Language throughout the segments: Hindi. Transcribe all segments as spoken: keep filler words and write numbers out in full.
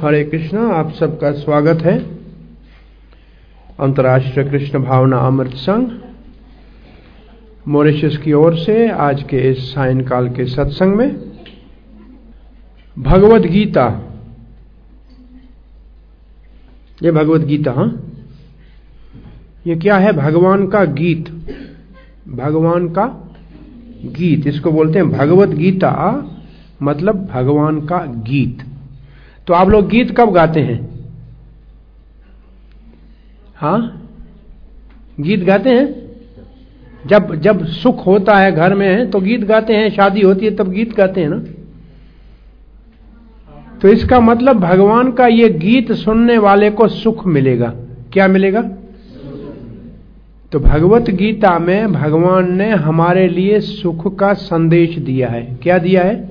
हरे कृष्णा। आप सबका स्वागत है अंतर्राष्ट्रीय कृष्ण भावना अमृत संघ मॉरिशस की ओर से आज के इस सायंकाल के सत्संग में भगवद गीता, ये भगवद गीता, हाँ, ये क्या है? भगवान का गीत, भगवान का गीत, इसको बोलते हैं भगवद गीता, मतलब भगवान का गीत। तो आप लोग गीत कब गाते हैं? हाँ, गीत गाते हैं जब जब सुख होता है घर में तो गीत गाते हैं, शादी होती है तब गीत गाते हैं ना। तो इसका मतलब भगवान का ये गीत सुनने वाले को सुख मिलेगा। क्या मिलेगा? तो भगवत गीता में भगवान ने हमारे लिए सुख का संदेश दिया है। क्या दिया है?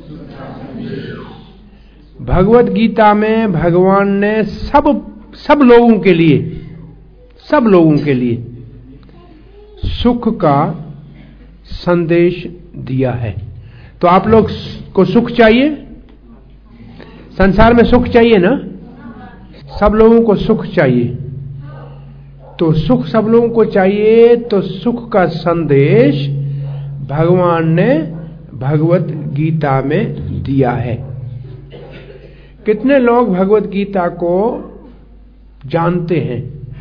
भगवत गीता में भगवान ने सब सब लोगों के लिए सब लोगों के लिए सुख का संदेश दिया है। तो आप लोग को सुख चाहिए? संसार में सुख चाहिए ना? सब लोगों को सुख चाहिए। तो सुख सब लोगों को चाहिए, तो सुख का संदेश भगवान ने भगवत गीता में दिया है। कितने लोग भगवत गीता को जानते हैं?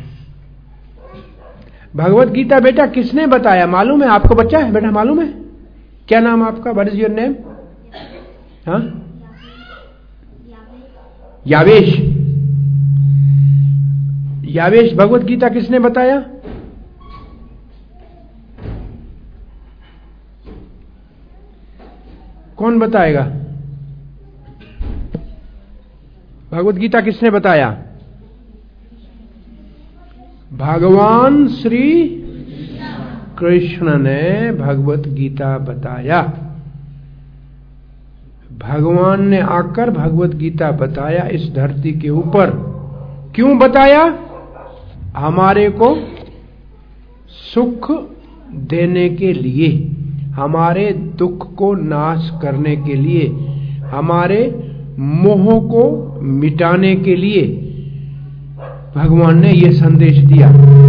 भगवत गीता बेटा किसने बताया मालूम है आपको? बच्चा है बेटा, मालूम है? क्या नाम आपका? What is your name? हाँ, यावेश। यावेश, भगवत गीता किसने बताया? कौन बताएगा? भगवत गीता किसने बताया? भगवान श्री कृष्ण ने भगवत गीता बताया। भगवान ने आकर भगवत गीता बताया इस धरती के ऊपर। क्यों बताया? हमारे को सुख देने के लिए, हमारे दुख को नाश करने के लिए, हमारे मोह को मिटाने के लिए भगवान ने यह संदेश दिया।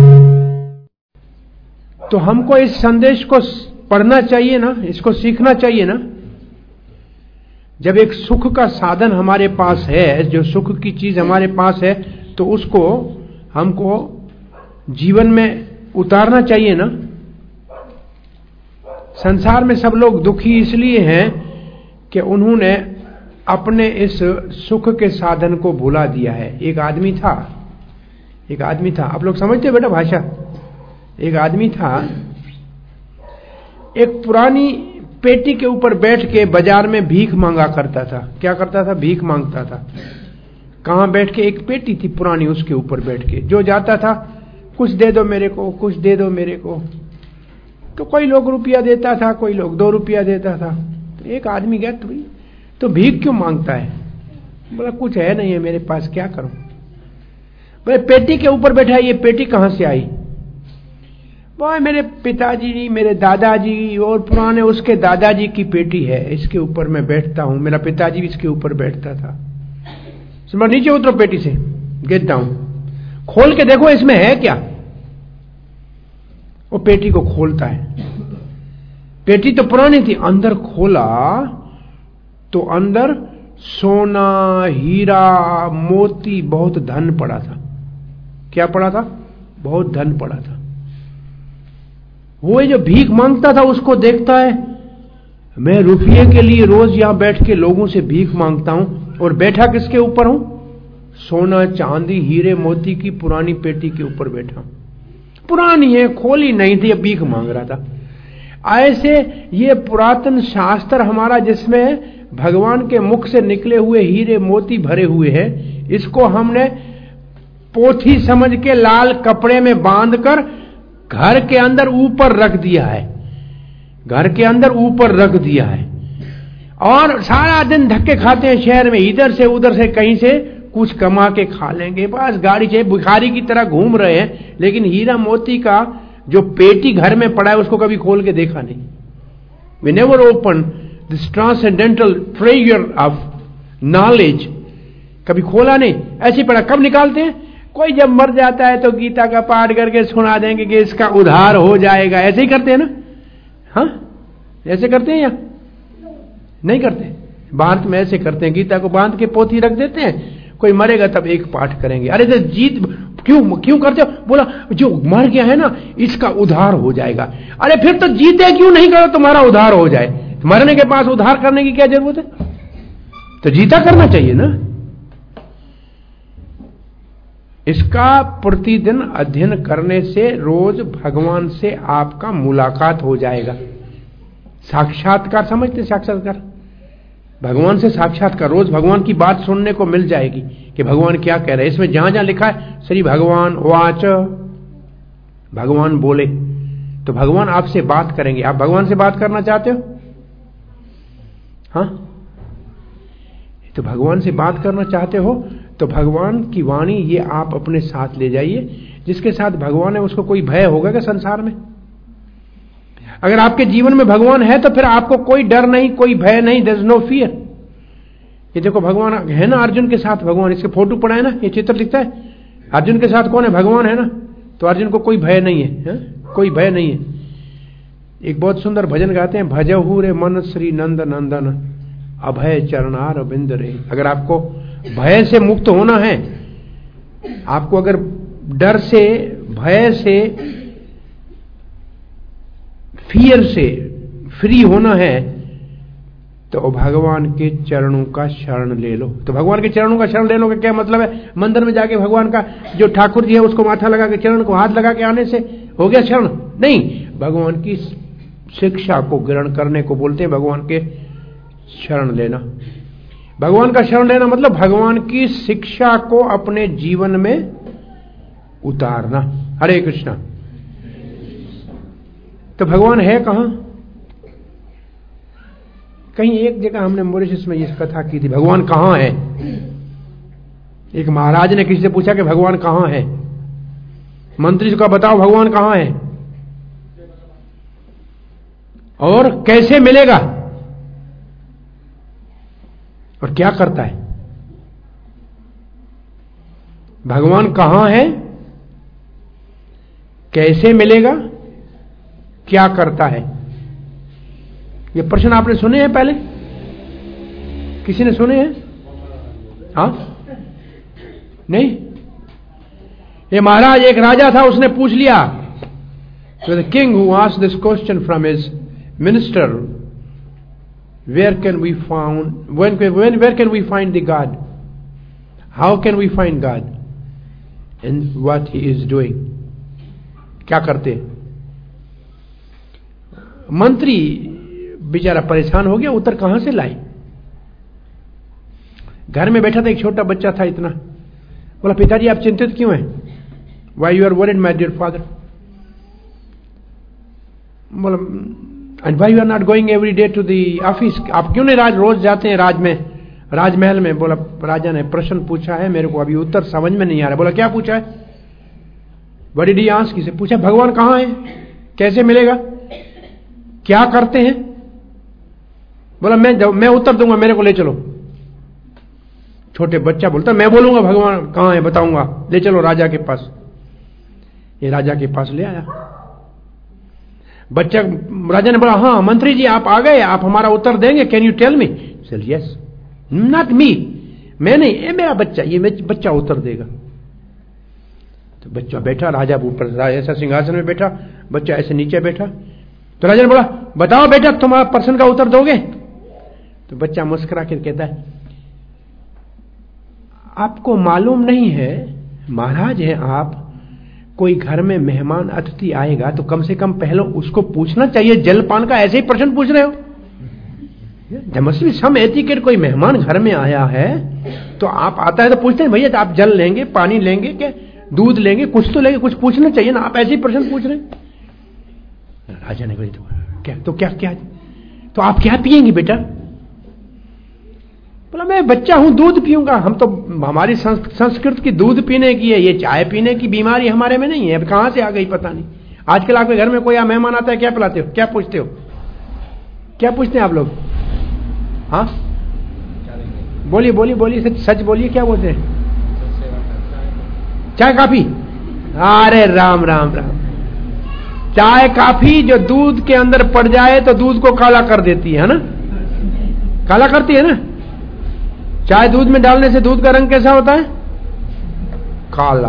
तो हमको इस संदेश को पढ़ना चाहिए ना, इसको सीखना चाहिए ना। जब एक सुख का साधन हमारे पास है, जो सुख की चीज हमारे पास है, तो उसको हमको जीवन में उतारना चाहिए ना। संसार में सब लोग दुखी इसलिए हैं कि उन्होंने अपने इस सुख के साधन को भुला दिया है। एक आदमी था एक आदमी था आप लोग समझते हो बेटा भाषा? एक आदमी था, एक पुरानी पेटी के ऊपर बैठ के बाजार में भीख मांगा करता था। क्या करता था? भीख मांगता था। कहां बैठ के? एक पेटी थी पुरानी, उसके ऊपर बैठ के जो जाता था, कुछ दे दो मेरे को, कुछ दे दो मेरे को। तो कोई लोग रुपया देता था, कोई लोग दो रुपया देता था। तो एक आदमी गया, तो भाई तो भीख क्यों मांगता है? बोला कुछ है नहीं है मेरे पास, क्या करूं? बोले पेटी के ऊपर बैठा, ये पेटी कहां से आई? बोले मेरे पिताजी, मेरे दादाजी और पुराने उसके दादाजी की पेटी है, इसके ऊपर मैं बैठता हूं। मेरा पिताजी भी इसके ऊपर बैठता था। सुनो, नीचे उतरो पेटी से, गेट डाउन, खोल के देखो इसमें है क्या। वो पेटी को खोलता है। पेटी तो पुरानी थी, अंदर खोला तो अंदर सोना, हीरा, मोती, बहुत धन पड़ा था। क्या पड़ा था? बहुत धन पड़ा था। वो जो भीख मांगता था उसको देखता है, मैं रुपये के लिए रोज यहां बैठ के लोगों से भीख मांगता हूं, और बैठा किसके ऊपर हूं? सोना, चांदी, हीरे, मोती की पुरानी पेटी के ऊपर बैठा हूं। पुरानी है, खोली नहीं थी, भीख मांग रहा था। ऐसे ये पुरातन शास्त्र हमारा, जिसमें भगवान के मुख से निकले हुए हीरे मोती भरे हुए हैं, इसको हमने पोथी समझ के लाल कपड़े में बांधकर घर के अंदर ऊपर रख दिया है। घर के अंदर ऊपर रख दिया है, और सारा दिन धक्के खाते हैं शहर में, इधर से उधर से कहीं से कुछ कमा के खा लेंगे, बस गाड़ी से भिखारी की तरह घूम रहे हैं। लेकिन हीरा मोती का जो पेटी घर में पड़ा है उसको कभी खोल के देखा नहीं। We never open this transcendental treasure of knowledge कभी खोला नहीं, ऐसे ही पढ़ा। कब निकालते हैं? कोई जब मर जाता है तो गीता का पाठ करके सुना देंगे कि इसका उद्धार हो जाएगा, ऐसे ही करते हैं ना? हाँ, ऐसे करते हैं या नहीं करते? भारत में ऐसे करते हैं, गीता को बांध के पोथी रख देते हैं, कोई मरेगा तब एक पाठ करेंगे। अरे तो जीत क्यों क्यों करते हो? बोला जो मर गया है ना इसका उद्धार हो जाएगा। अरे फिर तो जीते क्यों नहीं करो तुम्हारा उद्धार हो जाए? मरने के पास उद्धार करने की क्या जरूरत है? तो जीता करना चाहिए ना। इसका प्रतिदिन अध्ययन करने से रोज भगवान से आपका मुलाकात हो जाएगा। साक्षात्कार समझते? साक्षात्कार भगवान से साक्षात्कार, रोज भगवान की बात सुनने को मिल जाएगी कि भगवान क्या कह रहे हैं। इसमें जहां जहां लिखा है श्री भगवान वाच, भगवान बोले, तो भगवान आपसे बात करेंगे। आप भगवान से बात करना चाहते हो? हाँ, तो भगवान से बात करना चाहते हो तो भगवान की वाणी ये आप अपने साथ ले जाइए। जिसके साथ भगवान है उसको कोई भय होगा क्या संसार में? अगर आपके जीवन में भगवान है तो फिर आपको कोई डर नहीं, कोई भय नहीं, देयर इज नो फियर। ये देखो भगवान है ना अर्जुन के साथ, भगवान इसके फोटो पड़ा है ना, ये चित्र दिखता है, अर्जुन के साथ कौन है? भगवान है ना। तो अर्जुन को कोई भय नहीं है, है? कोई भय नहीं है। एक बहुत सुंदर भजन गाते हैं, भजहु रे मन श्री नंद नंदन अभय चरणार बिंद रे। अगर आपको भय से मुक्त होना है, आपको अगर डर से, भय से, फियर से फ्री होना है तो भगवान के चरणों का शरण ले लो। तो भगवान के चरणों का शरण लेने का क्या मतलब है? मंदिर में जाके भगवान का जो ठाकुर जी है उसको माथा लगा के, चरण को हाथ लगा के आने से हो गया शरण? नहीं, भगवान की शिक्षा को ग्रहण करने को बोलते हैं भगवान के शरण लेना। भगवान का शरण लेना मतलब भगवान की शिक्षा को अपने जीवन में उतारना। हरे कृष्णा। तो भगवान है कहां? कहीं एक जगह हमने मॉरिशस में ये कथा की थी, भगवान कहां है। एक महाराज ने किसी से पूछा कि भगवान कहां है। मंत्री जी को बताओ भगवान कहां है और कैसे मिलेगा और क्या करता है। भगवान कहां है, कैसे मिलेगा, क्या करता है। ये प्रश्न आपने सुने हैं पहले? किसी ने सुने हैं? हाँ, नहीं। ये महाराज, एक राजा था, उसने पूछ लिया। So the king who asked this question from his minister, where can we find when, when where can we find the God? How can we find God? And what he is doing? क्या करते? मंत्री बेचारा परेशान हो गया, उत्तर कहां से लाए। घर में बैठा था, एक छोटा बच्चा था इतना। बोला पिताजी आप चिंतित क्यों हैं? Why you are worried, my dear father? बोला and why you are not going every day to the office? आप क्यों नहीं राज रोज जाते हैं राज में, राजमहल में? बोला राजा ने प्रश्न पूछा है, मेरे को अभी उत्तर समझ में नहीं आ रहा। बोला क्या पूछा है? What did he ask? किसे पूछा? भगवान कहां है, कैसे मिलेगा, क्या करते हैं? बोला मैं मैं उत्तर दूंगा, मेरे को ले चलो। छोटे बच्चा बोलता मैं बोलूंगा भगवान कहां है, बताऊंगा, ले चलो राजा के पास। ये राजा के पास ले आया बच्चा। राजा ने बोला हाँ मंत्री जी आप आ गए, आप हमारा उत्तर देंगे, can you tell me? Said yes. Not me, मैं नहीं, ये मेरा बच्चा, ये बच्चा उत्तर देगा। तो बच्चा बैठा, राजा ऊपर ऐसा सिंहासन में बैठा, बच्चा ऐसे नीचे बैठा। तो राजा ने बोला बताओ बेटा तुम्हारा प्रश्न का उत्तर दोगे? तो बच्चा मुस्कुरा कर कहता है आपको मालूम नहीं है महाराज हैं आप, कोई घर में मेहमान अतिथि आएगा तो कम से कम पहले उसको पूछना चाहिए जलपान का, ऐसे ही प्रश्न पूछ रहे हो। Must be some etiquette. कोई मेहमान घर में आया है तो आप आता है तो पूछते हैं भैया आप जल लेंगे, पानी लेंगे, क्या दूध लेंगे, कुछ तो लेंगे, कुछ पूछना चाहिए ना, आप ऐसे ही प्रश्न पूछ रहे हैं। राजा ने कहा क्या तो क्या क्या तो आप क्या पिएंगे बेटा? बोला मैं बच्चा हूं, दूध पीऊंगा। हम तो, हमारी संस्कृत की दूध पीने की है, ये चाय पीने की बीमारी हमारे में नहीं है। अब कहां से आ गई पता नहीं। आजकल आपके घर में कोई मेहमान आता है क्या पिलाते हो, क्या पूछते हो, क्या पूछते हैं आप लोग? हाँ बोलिए बोलिए बोलिए, सच सच बोलिए, क्या बोलते हैं? चाय काफी? अरे राम राम राम। चाय काफी जो दूध के अंदर पड़ जाए तो दूध को काला कर देती है ना, काला करती है ना। चाय दूध में डालने से दूध का रंग कैसा होता है? काला।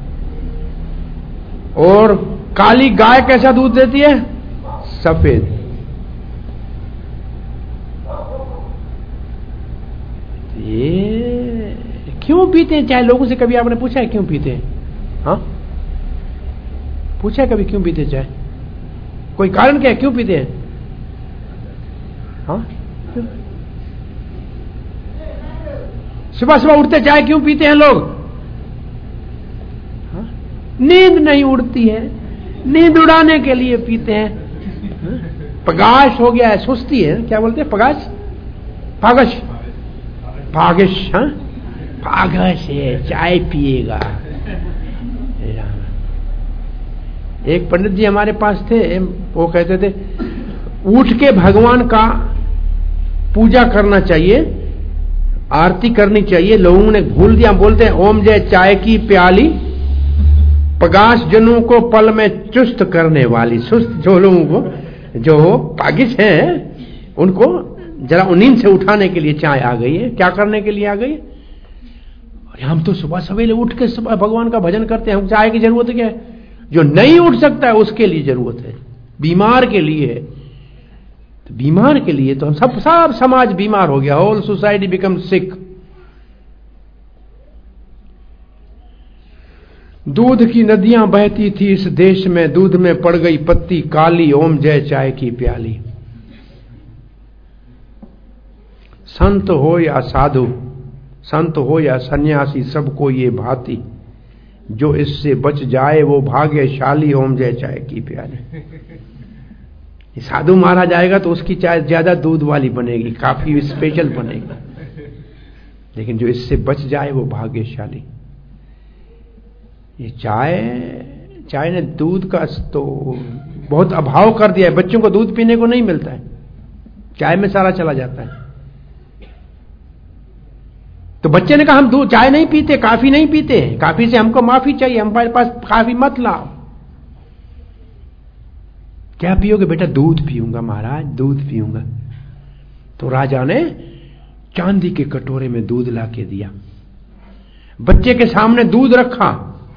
और काली गाय कैसा दूध देती है? सफेद। ये क्यों पीते हैं चाय? लोगों से कभी आपने पूछा है क्यों पीते हैं? हाँ, पूछा है कभी क्यों पीते हैं चाय? कोई कारण क्या है, क्यों पीते हैं? हाँ, सुबह सुबह उठते चाय क्यों पीते हैं लोग? हाँ? नींद नहीं उड़ती है, नींद उड़ाने के लिए पीते हैं। हाँ? पगाश हो गया है, सुस्ती है, क्या बोलते हैं? पगाश, पागश, पागश। हाँ, पागश है, चाय पिएगा। एक पंडित जी हमारे पास थे, वो कहते थे उठ के भगवान का पूजा करना चाहिए, आरती करनी चाहिए। लोगों ने भूल दिया, बोलते हैं ओम जय चाय की प्याली, पगाश जनों को पल में चुस्त करने वाली। सुस्त जो लोगों को, जो पागिश हैं, उनको जरा नींद से उठाने के लिए चाय आ गई है। क्या करने के लिए आ गई? और हम तो सुबह सवेरे उठ के सुबह भगवान का भजन करते हैं, हम चाय की जरूरत क्या है? जो नहीं उठ सकता है उसके लिए जरूरत है, बीमार के लिए है। तो बीमार के लिए तो हम सब सब समाज बीमार हो गया, होल सोसाइटी बिकम सिक। दूध की नदियां बहती थी इस देश में, दूध में पड़ गई पत्ती काली, ओम जय चाय की प्याली। संत हो या साधु, संत हो या सन्यासी, सबको ये भांति, जो इससे बच जाए वो भाग्यशाली, ओम जय चाय की प्याली। साधु मारा जाएगा तो उसकी चाय ज्यादा दूध वाली बनेगी, काफी स्पेशल बनेगी, लेकिन जो इससे बच जाए वो भाग्यशाली। ये चाय चाय ने दूध का तो बहुत अभाव कर दिया है, बच्चों को दूध पीने को नहीं मिलता है, चाय में सारा चला जाता है। तो बच्चे ने कहा हम दूध चाय नहीं पीते, काफी नहीं पीते, काफी से हमको माफी चाहिए, हमारे पास काफी मत लाओ। क्या पियोगे बेटा? दूध पीऊंगा महाराज, दूध पीऊंगा। तो राजा ने चांदी के कटोरे में दूध ला के दिया, बच्चे के सामने दूध रखा।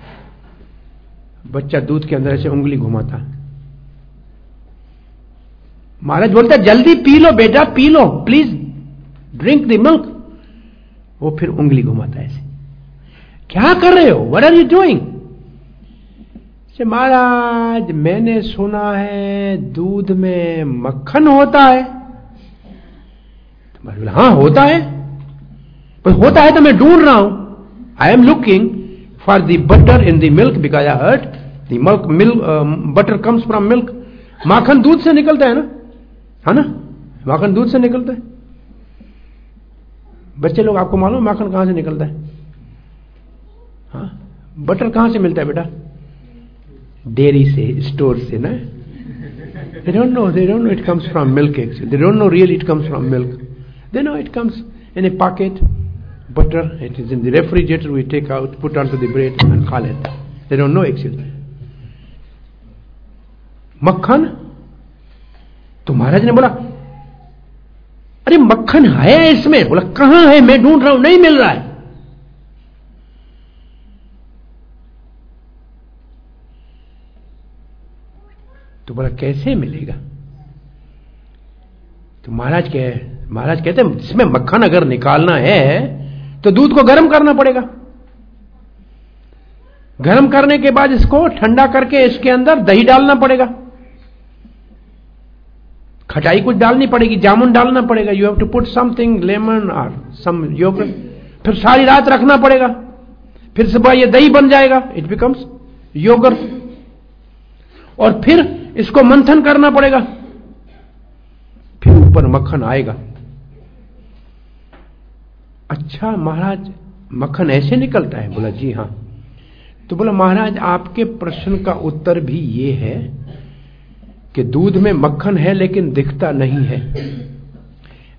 बच्चा दूध के अंदर ऐसे उंगली घुमाता। महाराज बोलता जल्दी पी लो बेटा, पी लो, प्लीज ड्रिंक द मिल्क। वो फिर उंगली घुमाता है ऐसे, क्या कर रहे हो? What are you doing? महाराज मैंने सुना है दूध में मक्खन होता है। तो बोला हाँ होता है, पर होता है तो मैं ढूंढ रहा हूं। I am looking for the butter in the milk because I heard the milk milk butter comes from milk. माखन दूध से निकलता है ना, है ना? माखन दूध से निकलता है। बच्चे लोग आपको मालूम माखन कहां से निकलता है? हाँ, बटर कहां से मिलता है बेटा? डेयरी से, स्टोर से ना। They don't know, they don't know it comes from milk actually. They don't know really it comes from milk. They know it comes in a packet, butter, it is in the refrigerator, we take out, put onto the bread and call it. They don't know actually. मक्खन? तो महाराज ने बोला अरे मक्खन है इसमें। बोला कहां है? मैं ढूंढ रहा हूं, नहीं मिल रहा है। तो बोला कैसे मिलेगा? तो महाराज कह महाराज कहते हैं इसमें मक्खन अगर निकालना है तो दूध को गर्म करना पड़ेगा। गर्म करने के बाद इसको ठंडा करके इसके अंदर दही डालना पड़ेगा, खटाई कुछ डालनी पड़ेगी, जामुन डालना पड़ेगा। You have to put something, lemon और सम योगर्ट। फिर सारी रात रखना पड़ेगा, फिर सुबह ये दही बन जाएगा, इट बिकम्स योगर्ट। और फिर इसको मंथन करना पड़ेगा, फिर ऊपर मक्खन आएगा। अच्छा महाराज मक्खन ऐसे निकलता है? बोला जी हां। तो बोला महाराज आपके प्रश्न का उत्तर भी ये है कि दूध में मक्खन है लेकिन दिखता नहीं है।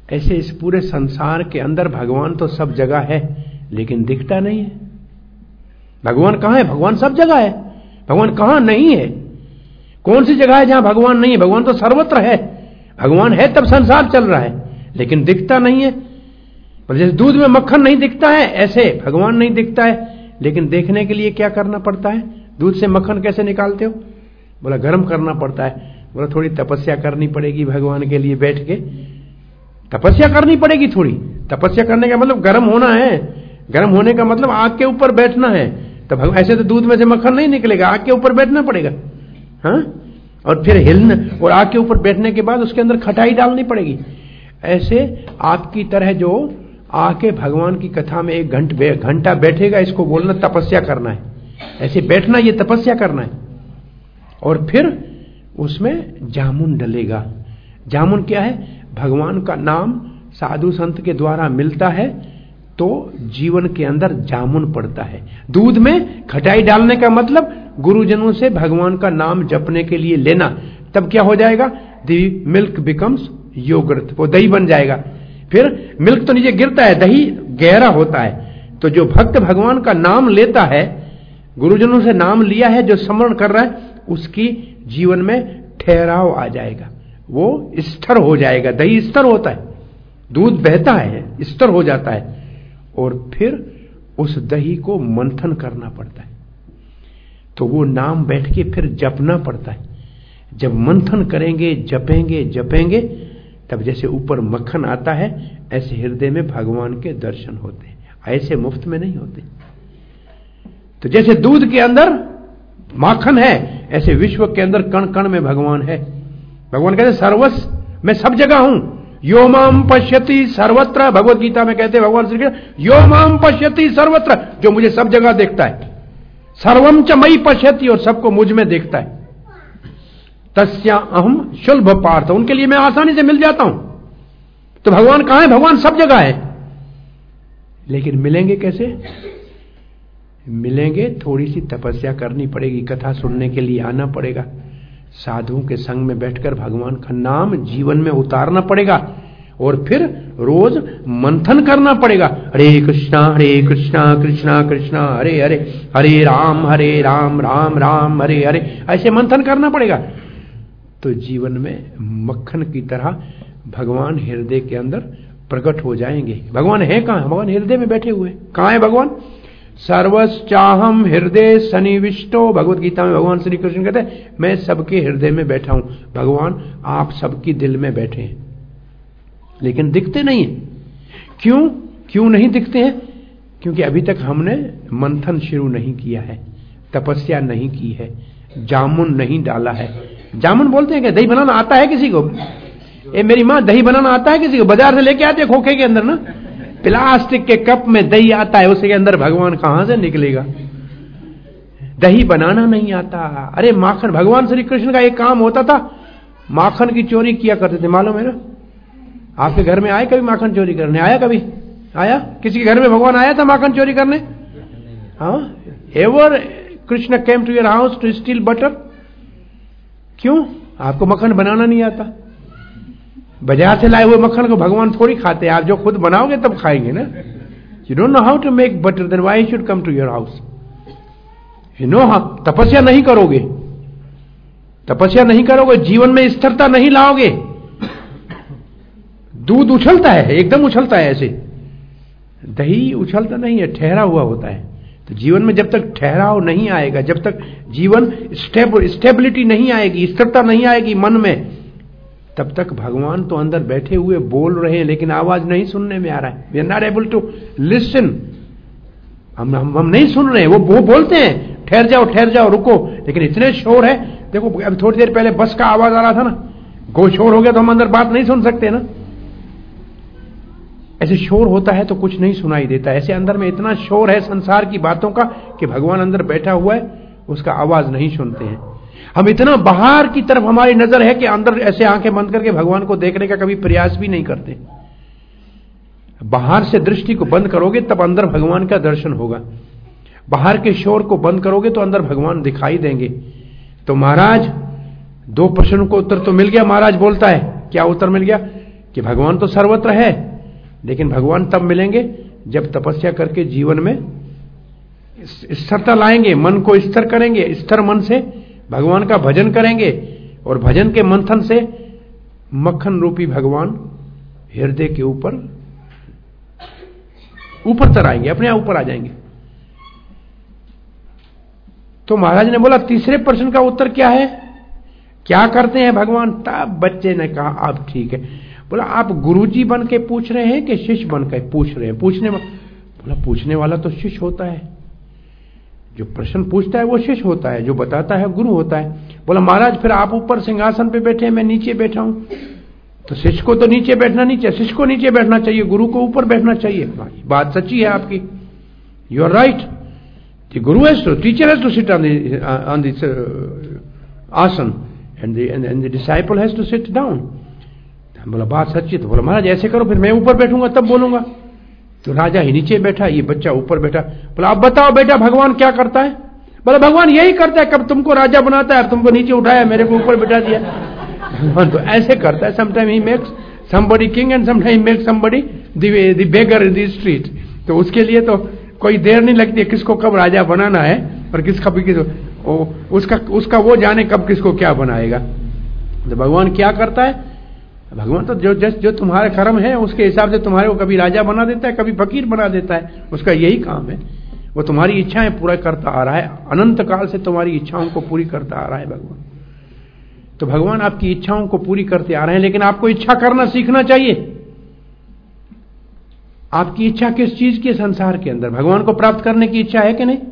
ऐसे इस पूरे संसार के अंदर भगवान तो सब जगह है, लेकिन दिखता नहीं है। भगवान कहां है? भगवान सब जगह है। भगवान कहां नहीं है? कौन सी जगह है जहां भगवान नहीं है? भगवान तो सर्वत्र है। भगवान है तब संसार चल रहा है, लेकिन दिखता नहीं है। पर जैसे दूध में मक्खन नहीं दिखता है, ऐसे भगवान नहीं दिखता है। लेकिन देखने के लिए क्या करना पड़ता है? दूध से मक्खन कैसे निकालते हो? बोला गर्म करना पड़ता है। बोला थोड़ी तपस्या करनी पड़ेगी भगवान के लिए, बैठ के तपस्या करनी पड़ेगी थोड़ी। तपस्या करने का मतलब गर्म होना है। गर्म होने का मतलब आग के ऊपर बैठना है। तो भगवान ऐसे तो दूध में से मक्खन नहीं निकलेगा, आग के ऊपर बैठना पड़ेगा। हाँ, और फिर हिलना, और आग के ऊपर बैठने के बाद उसके अंदर खटाई डालनी पड़ेगी। ऐसे आपकी तरह जो आके भगवान की कथा में एक घंटे घंटा बैठेगा, इसको बोलना तपस्या करना है। ऐसे बैठना, ये तपस्या करना है। और फिर उसमें जामुन डलेगा। जामुन क्या है? भगवान का नाम साधु संत के द्वारा मिलता है तो जीवन के अंदर जामुन पड़ता है। दूध में खटाई डालने का मतलब गुरुजनों से भगवान का नाम जपने के लिए लेना, तब क्या हो जाएगा? दी मिल्क बिकम्स योगर्ट, वो दही बन जाएगा। फिर मिल्क तो नीचे गिरता है, दही गहरा होता है। तो जो भक्त भगवान का नाम लेता है, गुरुजनों से नाम लिया है, जो स्मरण कर रहा है, उसकी जीवन में ठहराव आ जाएगा, वो स्थिर हो जाएगा। दही स्थिर होता है, दूध बहता है, स्थिर हो जाता है। और फिर उस दही को मंथन करना पड़ता है। तो वो नाम बैठ के फिर जपना पड़ता है। जब मंथन करेंगे, जपेंगे जपेंगे, तब जैसे ऊपर मक्खन आता है, ऐसे हृदय में भगवान के दर्शन होते हैं। ऐसे मुफ्त में नहीं होते। तो जैसे दूध के अंदर माखन है, ऐसे विश्व के अंदर कण कण में भगवान है। भगवान कहते सर्वस्व, मैं सब जगह हूं। यो माम पश्यति सर्वत्र, भगवत गीता में कहते हैं भगवान श्री कृष्ण, यो माम पश्यति सर्वत्र, जो मुझे सब जगह देखता है। सर्वम च मयि पश्यति, और सबको मुझ में देखता है। तस्या अहम शुल्भ पार्थ, उनके लिए मैं आसानी से मिल जाता हूं। तो भगवान कहां है? भगवान सब जगह है। लेकिन मिलेंगे कैसे? मिलेंगे, थोड़ी सी तपस्या करनी पड़ेगी, कथा सुनने के लिए आना पड़ेगा, साधुओं के संग में बैठकर भगवान का नाम जीवन में उतारना पड़ेगा, और फिर रोज मंथन करना पड़ेगा। हरे कृष्णा हरे कृष्णा कृष्णा कृष्णा हरे हरे, हरे राम हरे राम राम राम हरे हरे, ऐसे मंथन करना पड़ेगा। तो जीवन में मक्खन की तरह भगवान हृदय के अंदर प्रकट हो जाएंगे। भगवान है कहां? भगवान हृदय में बैठे हुए। कहां है भगवान? सर्वश्चाहम हृदय सन्निविष्टो, भगवत गीता में भगवान श्री कृष्ण कहते हैं, मैं सबके हृदय में बैठा हूं। भगवान आप सबकी दिल में बैठे हैं, लेकिन दिखते नहीं है। क्यों क्यों नहीं दिखते हैं? क्योंकि अभी तक हमने मंथन शुरू नहीं किया है, तपस्या नहीं की है, जामुन नहीं डाला है। जामुन बोलते हैं कि दही बनाना आता है किसी को? ए मेरी माँ, दही बनाना आता है किसी को? बाजार से लेके आते खोखे के अंदर ना, प्लास्टिक के कप में दही आता है, उसके अंदर भगवान कहां से निकलेगा? दही बनाना नहीं आता। अरे माखन, भगवान श्री कृष्ण का एक काम होता था, माखन की चोरी किया करते थे, मालूम है ना? आपके घर में आए कभी माखन चोरी करने? आया कभी? आया? किसी के घर में भगवान आया था माखन चोरी करने? हाँ, ever Krishna came to your house to steal butter? क्यों? आपको मक्खन बनाना नहीं आता। बाजार से लाए हुए मक्खन को भगवान थोड़ी खाते हैं, आप जो खुद बनाओगे तब खाएंगे ना। You don't know how to make butter, then why should come to your house? You know, हाँ, तपस्या नहीं करोगे, तपस्या नहीं करोगे, जीवन में स्थिरता नहीं लाओगे। दूध उछलता है, एकदम उछलता है ऐसे, दही उछलता नहीं है, ठहरा हुआ होता है। तो जीवन में जब तक ठहराव नहीं आएगा, जब तक जीवन स्टेब स्टेबिलिटी नहीं आएगी, स्थिरता नहीं आएगी मन में, तब तक भगवान तो अंदर बैठे हुए बोल रहे हैं, लेकिन आवाज नहीं सुनने में आ रहा है। We are not able to listen. हम हम हम नहीं सुन रहे हैं। वो वो बोलते हैं ठहर जाओ ठहर जाओ रुको, लेकिन इतने शोर है। देखो अब थोड़ी देर पहले बस का आवाज आ रहा था ना, गो शोर हो गया तो हम अंदर बात नहीं सुन सकते ना। ऐसे शोर होता है तो कुछ नहीं सुनाई देता। ऐसे अंदर में इतना शोर है संसार की बातों का कि भगवान अंदर बैठा हुआ है, उसका आवाज नहीं सुनते हैं। हम इतना बाहर की तरफ हमारी नजर है कि अंदर ऐसे आंखें बंद करके भगवान को देखने का कभी प्रयास भी नहीं करते। बाहर से दृष्टि को बंद करोगे तब अंदर भगवान का दर्शन होगा। बाहर के शोर को बंद करोगे तो अंदर भगवान दिखाई देंगे। तो महाराज, दो प्रश्नों को उत्तर तो मिल गया। महाराज बोलता है, क्या उत्तर मिल गया? कि भगवान तो सर्वत्र है, लेकिन भगवान तब मिलेंगे जब तपस्या करके जीवन में स्थिरता लाएंगे, मन को स्थिर करेंगे, स्थिर मन से भगवान का भजन करेंगे और भजन के मंथन से मक्खन रूपी भगवान हृदय के ऊपर ऊपर तर आएंगे, अपने आप ऊपर आ जाएंगे। तो महाराज ने बोला तीसरे प्रश्न का उत्तर क्या है, क्या करते हैं भगवान? तब बच्चे ने कहा अब ठीक है। बोला आप गुरुजी बन के पूछ रहे हैं कि शिष्य बन के पूछ रहे हैं? पूछने बोला पूछने वाला तो शिष्य होता है, जो प्रश्न पूछता है वो शिष्य होता है, जो बताता है गुरु होता है। बोला महाराज फिर आप ऊपर सिंहासन पे बैठे, मैं नीचे बैठा हूं, तो शिष्य को तो नीचे बैठना नहीं चाहिए, शिष्य को नीचे बैठना चाहिए, गुरु को ऊपर बैठना चाहिए। बात सच्ची है आपकी, you are right. The guru has to, teacher has to sit on the uh, on the uh, asan, and the and, and the disciple has to sit down. बोला बात सच्ची। तो बोला महाराज ऐसे करो, फिर मैं ऊपर बैठूंगा तब बोलूंगा। तो राजा ही नीचे बैठा, ये बच्चा ऊपर बैठा। बोला आप बताओ बेटा भगवान क्या करता है? बोला भगवान यही करता है, कब तुमको राजा बनाता है, तुमको नीचे उठाया, मेरे को ऊपर बैठा दिया। भगवान तो ऐसे करता है, sometime he makes somebody king and sometimes he makes somebody the the beggar in the street। तो उसके लिए तो कोई देर नहीं लगती है किसको कब राजा बनाना है और किसका भी किस उसका उसका वो जाने कब किसको क्या बनाएगा। तो भगवान क्या करता है? भगवान तो जो जो तुम्हारे कर्म है उसके हिसाब से तुम्हारे को कभी राजा बना देता है, कभी फकीर बना देता है, उसका यही काम है। वो तुम्हारी इच्छाएं पूरा करता आ रहा है, अनंत काल से तुम्हारी इच्छाओं को पूरी करता आ रहा है भगवान। तो भगवान आपकी इच्छाओं को पूरी करते आ रहे हैं, लेकिन आपको इच्छा करना सीखना चाहिए। आपकी इच्छा किस चीज की? संसार के अंदर भगवान को प्राप्त करने की इच्छा है कि नहीं?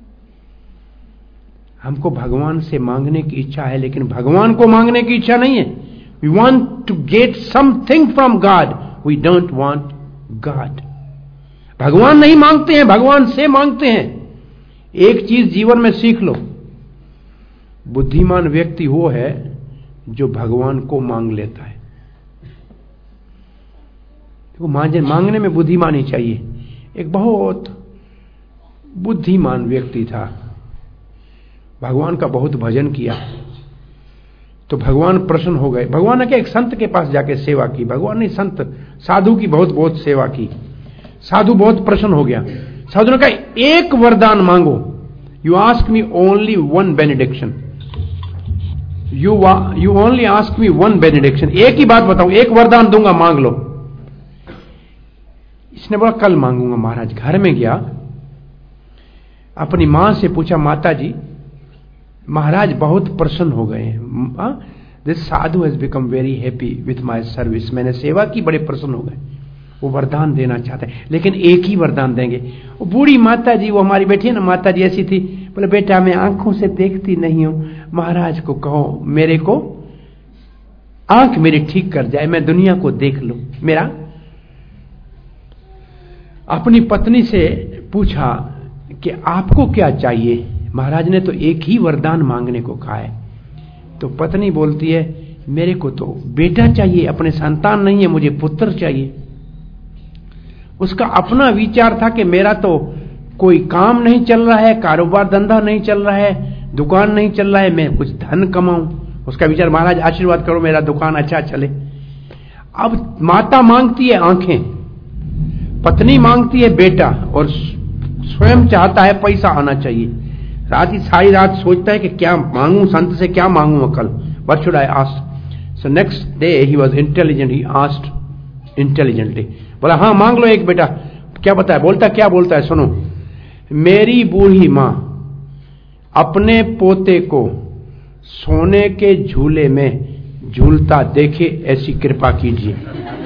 हमको भगवान से मांगने की इच्छा है, लेकिन भगवान को मांगने की इच्छा नहीं है। We want to get something from God, we don't want God. भगवान नहीं मांगते हैं, भगवान से मांगते हैं। एक चीज जीवन में सीख लो, बुद्धिमान व्यक्ति वो है जो भगवान को मांग लेता है। तो मांगने में बुद्धिमानी चाहिए। एक बहुत बुद्धिमान व्यक्ति था, भगवान का बहुत भजन किया, तो भगवान प्रसन्न हो गए। भगवान ने क्या एक संत के पास जाके सेवा की, भगवान ने संत साधु की बहुत बहुत सेवा की। साधु बहुत प्रसन्न हो गया। साधु ने कहा एक वरदान मांगो, you ask me only one benediction, you you only ask me one benediction, एक ही बात बताऊं, एक वरदान दूंगा, मांग लो। इसने बोला कल मांगूंगा। महाराज घर में गया, अपनी मां से पूछा माता जी महाराज बहुत प्रसन्न हो गए हैं, this sadhu has become very happy with my service, मैंने सेवा की, बड़े प्रसन्न हो गए, वो वरदान देना चाहते हैं, लेकिन एक ही वरदान देंगे। वो बूढ़ी माता जी, वो हमारी बेटी है ना, माता जी ऐसी थी, बोले बेटा मैं आंखों से देखती नहीं हूं, महाराज को कहो मेरे को आंख मेरी ठीक कर जाए, मैं दुनिया को देख लूं। मेरा अपनी पत्नी से पूछा कि आपको क्या चाहिए? महाराज ने तो एक ही वरदान मांगने को कहा है। तो पत्नी बोलती है मेरे को तो बेटा चाहिए, अपने संतान नहीं है, मुझे पुत्र चाहिए। उसका अपना विचार था कि मेरा तो कोई काम नहीं चल रहा है, कारोबार धंधा नहीं चल रहा है, दुकान नहीं चल रहा है, मैं कुछ धन कमाऊं। उसका विचार महाराज आशीर्वाद करो मेरा दुकान अच्छा चले। अब माता मांगती है आंखें, पत्नी मांगती है बेटा, और स्वयं चाहता है पैसा आना चाहिए। रात ही सारी रात सोचता है कि क्या मांगूं, संत से क्या मांगूं कल, what should I ask. So next day he was intelligent, he asked intelligently, बोला हाँ मांग लो एक बेटा। क्या बताया? बोलता क्या बोलता है सुनो, मेरी बूढ़ी मां अपने पोते को सोने के झूले में झूलता देखे ऐसी कृपा कीजिए।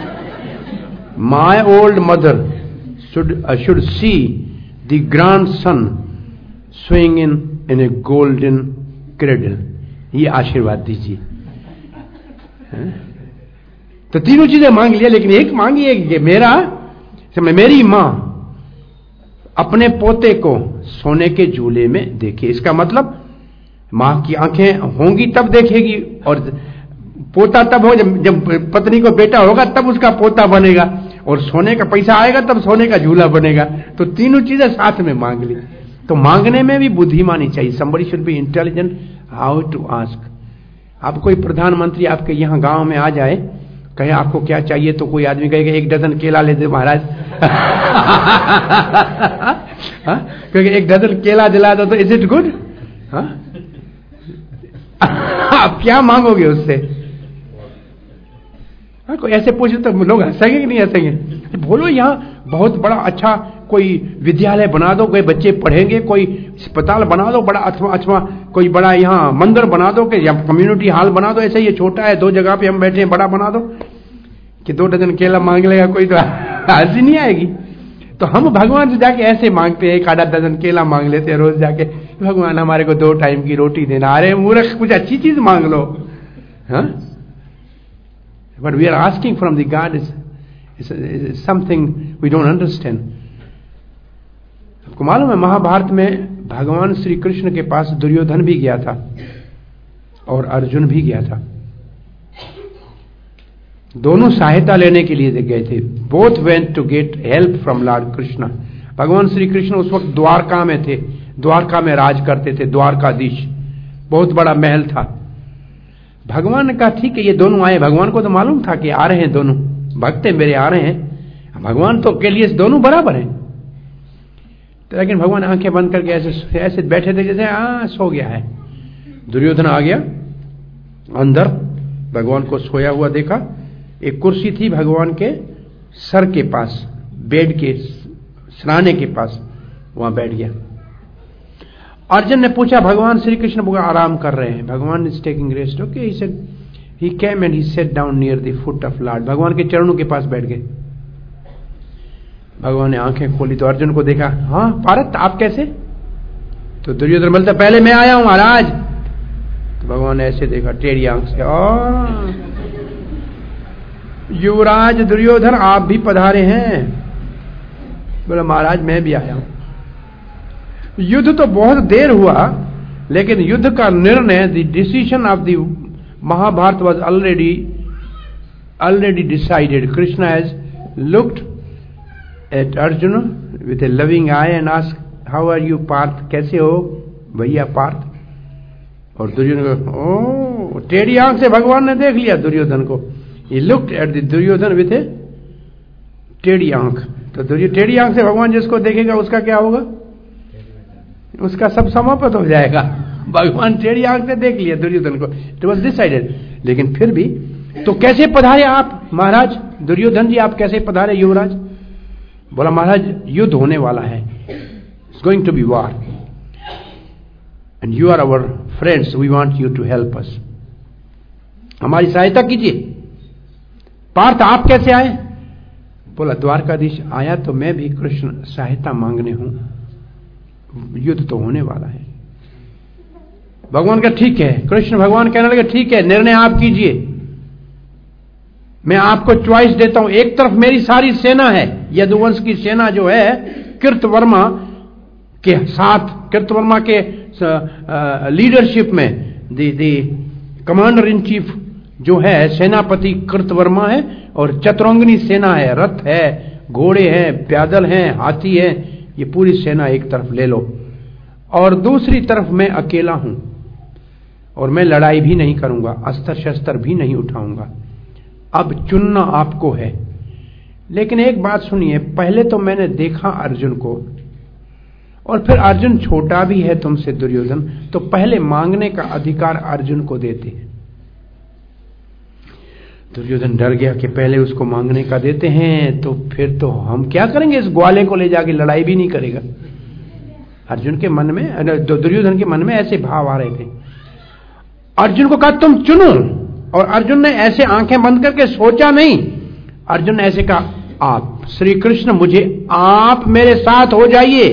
My old mother should uh, should see the grandson swing in in a golden cradle, ये आशीर्वाद दीजिए। तो तीनों चीजें मांग लिया, लेकिन एक मांगी है कि मेरा मेरी मां अपने पोते को सोने के झूले में देखे। इसका मतलब मां की आंखें होंगी तब देखेगी, और पोता तब हो जब, जब पत्नी को बेटा होगा तब उसका पोता बनेगा, और सोने का पैसा आएगा तब सोने का झूला बनेगा। तो तीनों चीजें साथ में मांग ली। तो मांगने में भी बुद्धिमानी चाहिए। somebody should be intelligent how to ask। आप कोई प्रधानमंत्री आपके यहाँ गांव में आ जाए कहे आपको क्या चाहिए, तो कोई आदमी कहेगा एक डजन केला ले दे महाराज। क्योंकि एक डजन केला दिला दो तो इज इट गुड? आप क्या मांगोगे उससे? हाँ, कोई ऐसे पूछे तो लोग हंसेंगे कि नहीं हंसेंगे? बोलो यहाँ बहुत बड़ा अच्छा कोई विद्यालय बना दो, कोई बच्चे पढ़ेंगे, कोई अस्पताल बना दो बड़ा, अथवा अथवा कोई बड़ा यहाँ मंदिर बना दो, कि या कम्युनिटी हॉल बना दो, ऐसे ये छोटा है दो जगह पे हम बैठे हैं, बड़ा बना दो। कि दो डजन केला मांग लेगा कोई तो हंसी नहीं आएगी। तो हम भगवान से जाके ऐसे मांगते हैं, एक आधा डजन केला मांग लेते हैं रोज जाके, भगवान हमारे को दो टाइम की रोटी देना। अरे मूर्ख, कुछ अच्छी चीज मांग लो। हाँ, but we are asking from the god is something we don't understand. आपको मालूम है महाभारत में भगवान श्री कृष्ण के पास दुर्योधन भी गया था और अर्जुन भी गया था। दोनों सहायता लेने के लिए गए थे। Both went to get help from lord Krishna. भगवान श्री कृष्ण उस वक्त द्वारका में थे, द्वारका में राज करते थे, द्वारकाधीश, बहुत बड़ा महल था। भगवान ने कहा ठीक है ये दोनों आए। भगवान को तो मालूम था कि आ रहे हैं दोनों भक्त हैं मेरे, आ रहे हैं। भगवान तो के लिए दोनों बराबर हैं। तो लेकिन भगवान आंखें बंद करके ऐसे ऐसे बैठे थे जैसे हाँ सो गया है। दुर्योधन आ गया अंदर, भगवान को सोया हुआ देखा। एक कुर्सी थी भगवान के सर के पास, बेड के सराने के पास, वहां बैठ गया। अर्जुन ने पूछा, भगवान श्री कृष्ण पूरा आराम कर रहे हैं, bhagwan is taking rest. Okay, he said he came and he set down near the foot of lord. भगवान के चरणों के पास बैठ गए। भगवान ने आंखें खोली तो अर्जुन को देखा। हाँ पारत आप कैसे? तो दुर्योधन बोलता पहले मैं आया हूं महाराज। तो भगवान ने ऐसे देखा टेढ़ी आंख से, और युवराज दुर्योधन आप भी पधारे हैं? बोला महाराज मैं भी आया हूं। युद्ध तो बहुत देर हुआ, लेकिन युद्ध का निर्णय, the decision of the Mahabharata was already already decided. Krishna has looked at Arjun with a loving eye and asked how are you Partha, कैसे हो भैया पार्थ? और दुर्योधन को ओ टेढ़ी आंख से भगवान ने देख लिया दुर्योधन को। He looked at the Duryodhan with a टेढ़ी आंख। तो टेढ़ी आंख से भगवान जिसको देखेगा उसका क्या होगा? उसका सब समाप्त हो जाएगा। भगवान टेढ़ी आंख से देख लिया दुर्योधन को। It was decided. लेकिन फिर भी तो कैसे पधारे आप महाराज? दुर्योधन जी आप कैसे पधारे युवराज? बोला महाराज युद्ध होने वाला है, it's going to be war and you are our friends, we want you to help us. हमारी सहायता कीजिए। पार्थ आप कैसे आए? बोला द्वारकाधीश आया तो मैं भी कृष्ण सहायता मांगने हूं, युद्ध तो होने वाला है। भगवान का ठीक है। कृष्ण भगवान कहने लगे ठीक है, निर्णय आप कीजिए, मैं आपको च्वाइस देता हूं। एक तरफ मेरी सारी सेना है, यदुवंश की सेना जो है कृतवर्मा के साथ, कृतवर्मा के लीडरशिप में दी दी कमांडर इन चीफ जो है सेनापति कृतवर्मा है, और चतुरंगनी सेना है, रथ है, घोड़े हैं, पैदल हैं, हाथी है, ये पूरी सेना एक तरफ ले लो। और दूसरी तरफ मैं अकेला हूं और मैं लड़ाई भी नहीं करूंगा, अस्त्र शस्त्र भी नहीं उठाऊंगा। अब चुनना आपको है। लेकिन एक बात सुनिए, पहले तो मैंने देखा अर्जुन को, और फिर अर्जुन छोटा भी है तुमसे दुर्योधन, तो पहले मांगने का अधिकार अर्जुन को देते हैं। दुर्योधन डर गया कि पहले उसको मांगने का देते हैं तो फिर तो हम क्या करेंगे, इस ग्वाले को ले जाके लड़ाई भी नहीं करेगा। अर्जुन के मन में, दुर्योधन के मन में ऐसे भाव आ रहे थे। अर्जुन को कहा तुम चुनो, और अर्जुन ने ऐसे आंखें बंद करके सोचा नहीं, अर्जुन ने ऐसे कहा आप श्री कृष्ण मुझे आप मेरे साथ हो जाइए,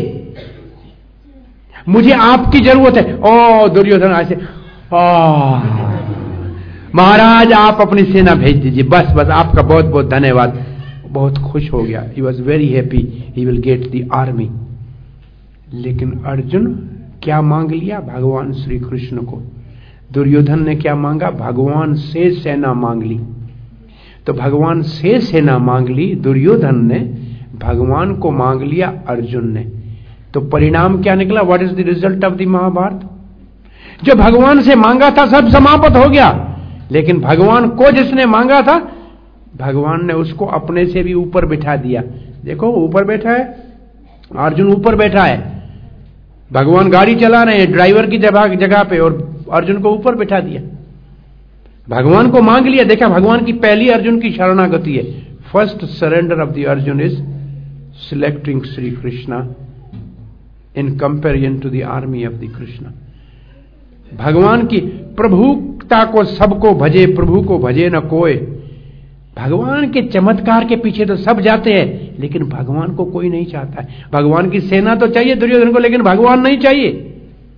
मुझे आपकी जरूरत है। ओ दुर्योधन ऐसे ओ महाराज आप अपनी सेना भेज दीजिए, बस बस आपका बहुत बहुत धन्यवाद। बहुत खुश हो गया, he was very happy, he will get the army. लेकिन अर्जुन क्या मांग लिया? भगवान श्री कृष्ण को। दुर्योधन ने क्या मांगा? भगवान से सेना मांग ली। तो भगवान से सेना मांग ली दुर्योधन ने, भगवान को मांग लिया अर्जुन ने। तो परिणाम क्या निकला? What is the result of the Mahabharata? जो भगवान से मांगा था सब समाप्त हो गया, लेकिन भगवान को जिसने मांगा था भगवान ने उसको अपने से भी ऊपर बिठा दिया। देखो ऊपर बैठा है, अर्जुन ऊपर बैठा है, भगवान गाड़ी चला रहे हैं ड्राइवर की जगह जगह पे, और अर्जुन को ऊपर बिठा दिया। भगवान को मांग लिया। देखा भगवान की पहली अर्जुन की शरणागति है। First surrender of the Arjun is selecting Shri Krishna in comparison to the army of the Krishna. भगवान की प्रभुता को सबको भजे, प्रभु को भजे न कोई। भगवान के चमत्कार के पीछे तो सब जाते हैं, लेकिन भगवान को कोई नहीं चाहता है। भगवान की सेना तो चाहिए दुर्योधन को, लेकिन भगवान नहीं चाहिए।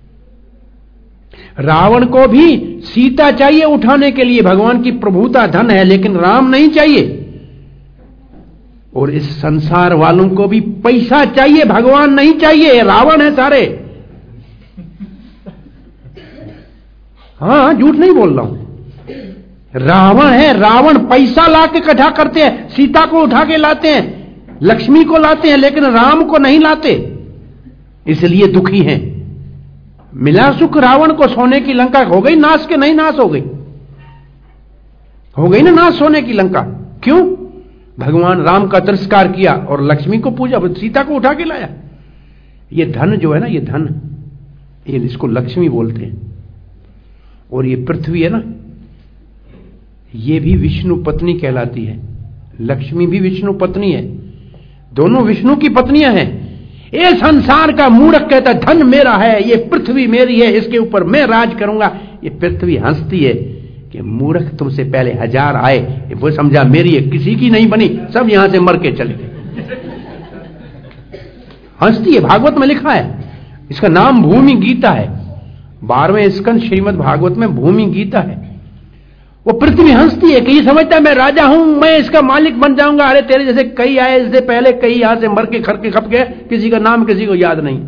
रावण को भी सीता चाहिए उठाने के लिए, भगवान की प्रभुता धन है, लेकिन राम नहीं चाहिए। और इस संसार वालों को भी पैसा चाहिए, भगवान नहीं चाहिए। रावण है सारे। हाँ, झूठ नहीं बोल रहा हूं, रावण है। रावण पैसा लाके इकट्ठा करते हैं, सीता को उठा के लाते हैं, लक्ष्मी को लाते हैं, लेकिन राम को नहीं लाते, इसलिए दुखी हैं। मिला सुख रावण को, सोने की लंका हो गई नाश के नहीं नाश हो गई, हो गई ना नाश सोने की लंका। क्यों? भगवान राम का तिरस्कार किया और लक्ष्मी को पूजा, सीता को उठा के लाया। ये धन जो है ना, ये धन, ये इसको लक्ष्मी बोलते हैं। और ये पृथ्वी है ना, ये भी विष्णु पत्नी कहलाती है। लक्ष्मी भी विष्णु पत्नी है, दोनों विष्णु की पत्नियां हैं। ये संसार का मूर्ख कहता है धन मेरा है, ये पृथ्वी मेरी है, इसके ऊपर मैं राज करूंगा। ये पृथ्वी हंसती है कि मूर्ख, तुमसे पहले हजार आए, वो समझा मेरी है, किसी की नहीं बनी, सब यहां से मर के चले गए। हंसती है, भागवत में लिखा है। इसका नाम भूमि गीता है। बारहवें स्कंद श्रीमद् भागवत में भूमि गीता है। वो पृथ्वी हंसती है कि ये समझता है मैं राजा हूं, मैं इसका मालिक बन जाऊंगा। अरे तेरे जैसे कई आए, इससे पहले कई यहां से मर के खर के खप गए, किसी का नाम किसी को याद नहीं।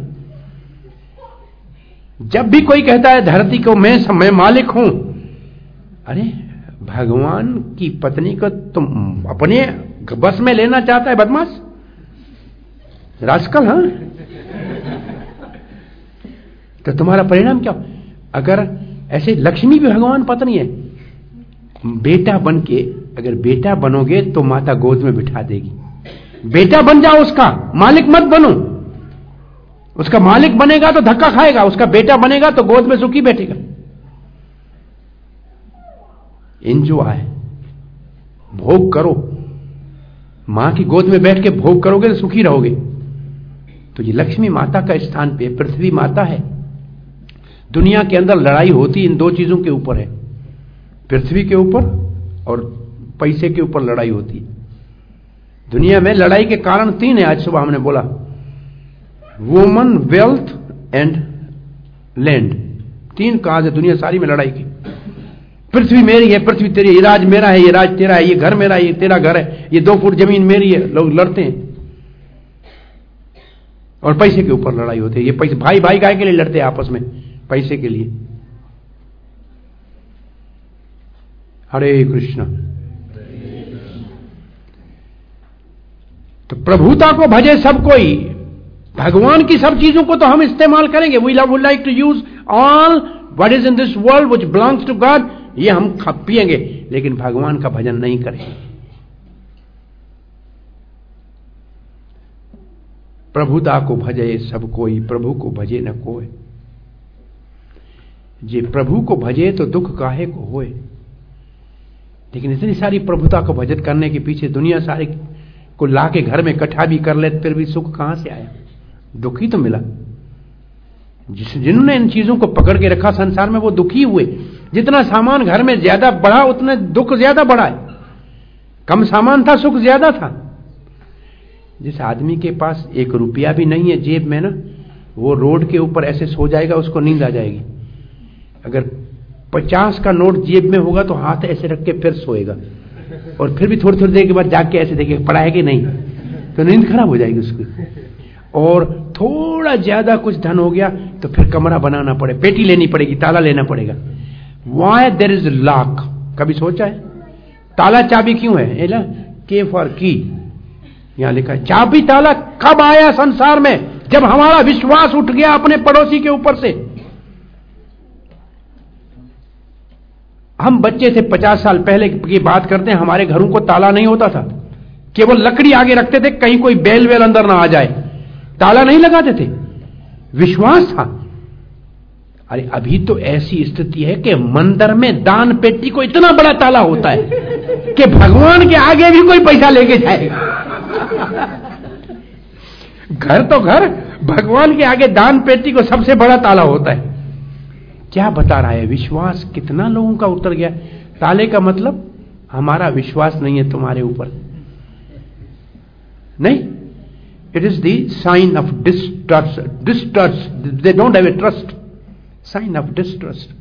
जब भी कोई कहता है धरती को मैं मैं मालिक हूं, अरे भगवान की पत्नी को तुम अपने बस में लेना चाहता है, बदमाश रास्कल। हाँ, तो तुम्हारा परिणाम क्या? अगर ऐसे लक्ष्मी भी भगवान पत्नी है, बेटा बन के, अगर बेटा बनोगे तो माता गोद में बिठा देगी। बेटा बन जाओ, उसका मालिक मत बनो। उसका मालिक बनेगा तो धक्का खाएगा, उसका बेटा बनेगा तो गोद में सुखी बैठेगा। एंजॉय, भोग करो। मां की गोद में बैठ के भोग करोगे तो सुखी रहोगे। तो ये लक्ष्मी माता का स्थान पे, पृथ्वी माता है। दुनिया के अंदर लड़ाई होती इन दो चीजों के ऊपर है, पृथ्वी के ऊपर और पैसे के ऊपर लड़ाई होती है। दुनिया में लड़ाई के कारण तीन है, आज सुबह हमने बोला, वुमन, वेल्थ एंड लैंड। तीन काज है दुनिया सारी में लड़ाई की। पृथ्वी मेरी है, पृथ्वी तेरी, ये राज मेरा है, ये राज तेरा है, ये घर मेरा है, ये तेरा घर है, ये दो फुट जमीन मेरी है। लोग लड़ते हैं। और पैसे के ऊपर लड़ाई होती है। ये पैसे, भाई भाई गाय के लिए लड़ते हैं आपस में, पैसे के लिए। हरे कृष्ण। तो प्रभुता को भजे सब कोई। भगवान की सब चीजों को तो हम इस्तेमाल करेंगे। We love would like to use all what is in this world which belongs to god. ये हम खा पिएंगे, लेकिन भगवान का भजन नहीं करेंगे। प्रभुता को भजे सब कोई, प्रभु को भजे न कोई। जे प्रभु को भजे तो दुख काहे को होए। लेकिन इतनी सारी प्रभुता को भजन करने के पीछे दुनिया सारी को लाके घर में इकट्ठा भी कर ले, फिर भी सुख कहां से आया? दुखी तो मिला। जिस जिन्होंने इन चीजों को पकड़ के रखा संसार में, वो दुखी हुए। जितना सामान घर में ज्यादा बढ़ा, उतने दुख ज्यादा बढ़ा है। कम सामान था, सुख ज्यादा था। जिस आदमी के पास एक रुपया भी नहीं है जेब में ना, वो रोड के ऊपर ऐसे सो जाएगा, उसको नींद आ जाएगी। अगर पचास का नोट जेब में होगा तो हाथ ऐसे रख के फिर सोएगा, और फिर भी थोड़ी थोड़ी देर के बाद जाग के ऐसे देखेगा पड़ा है कि नहीं, तो नींद खराब हो जाएगी उसकी। और थोड़ा ज्यादा कुछ धन हो गया तो फिर कमरा बनाना पड़े, पेटी लेनी पड़ेगी, ताला लेना पड़ेगा। वाई देयर इज लॉक, कभी सोचा है? ताला चाबी क्यों है? के फॉर की, यहां लिखा है। चाबी ताला कब आया संसार में? जब हमारा विश्वास उठ गया अपने पड़ोसी के ऊपर से। हम बच्चे थे, पचास साल पहले की बात करते हैं, हमारे घरों को ताला नहीं होता था, केवल लकड़ी आगे रखते थे कहीं कोई बैल वेल अंदर ना आ जाए, ताला नहीं लगाते थे, विश्वास था। अरे अभी तो ऐसी स्थिति है कि मंदिर में दान पेटी को इतना बड़ा ताला होता है कि भगवान के आगे भी कोई पैसा लेके जाएगा। घर तो घर, भगवान के आगे दान पेटी को सबसे बड़ा ताला होता है। क्या बता रहा है? विश्वास कितना लोगों का उतर गया। ताले का मतलब हमारा विश्वास नहीं है तुम्हारे ऊपर, नहीं, it is the sign of distrust, distrust, they don't have a trust, sign of distrust.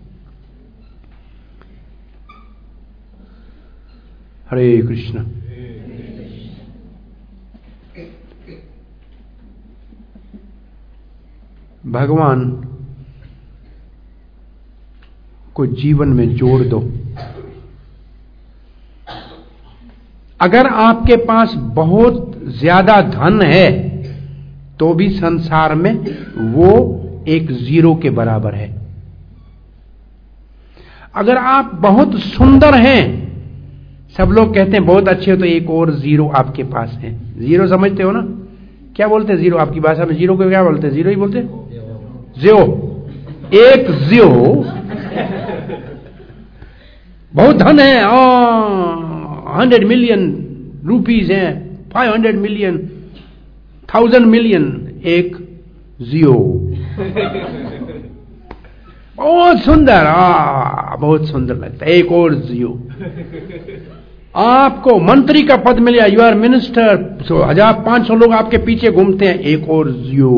Hare Krishna. भगवान को जीवन में जोड़ दो। अगर आपके पास बहुत ज्यादा धन है तो भी संसार में वो एक जीरो के बराबर है। अगर आप बहुत सुंदर हैं, सब लोग कहते हैं बहुत अच्छे हो, तो एक और जीरो आपके पास है। जीरो समझते हो ना? क्या बोलते हैं जीरो? आपकी भाषा में जीरो को क्या बोलते हैं? जीरो ही बोलते हैं, जीरो, एक जीरो। बहुत धन है, हंड्रेड मिलियन रुपीज है, five hundred million, thousand million, एक जीरो। बहुत सुंदर, आ, बहुत सुंदर लगता है, एक और जीरो। आपको मंत्री का पद मिल गया, यू आर मिनिस्टर, सो हजार पांच सौ लोग आपके पीछे घूमते हैं, एक और जीरो।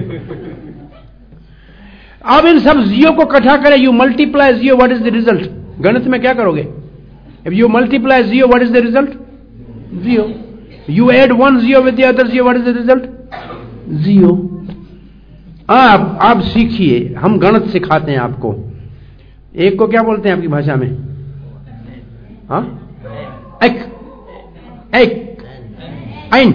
अब इन सब जीरो को इकट्ठा करें, you multiply zero, what is the result? गणित में क्या करोगे? If you multiply zero, what is the result? Zero. You add one zero with the other zero, what is the result? Zero. आप आप सीखिए, हम गणित सिखाते हैं आपको। एक को क्या बोलते हैं आपकी भाषा में? हाँ, एक, एक, आइन,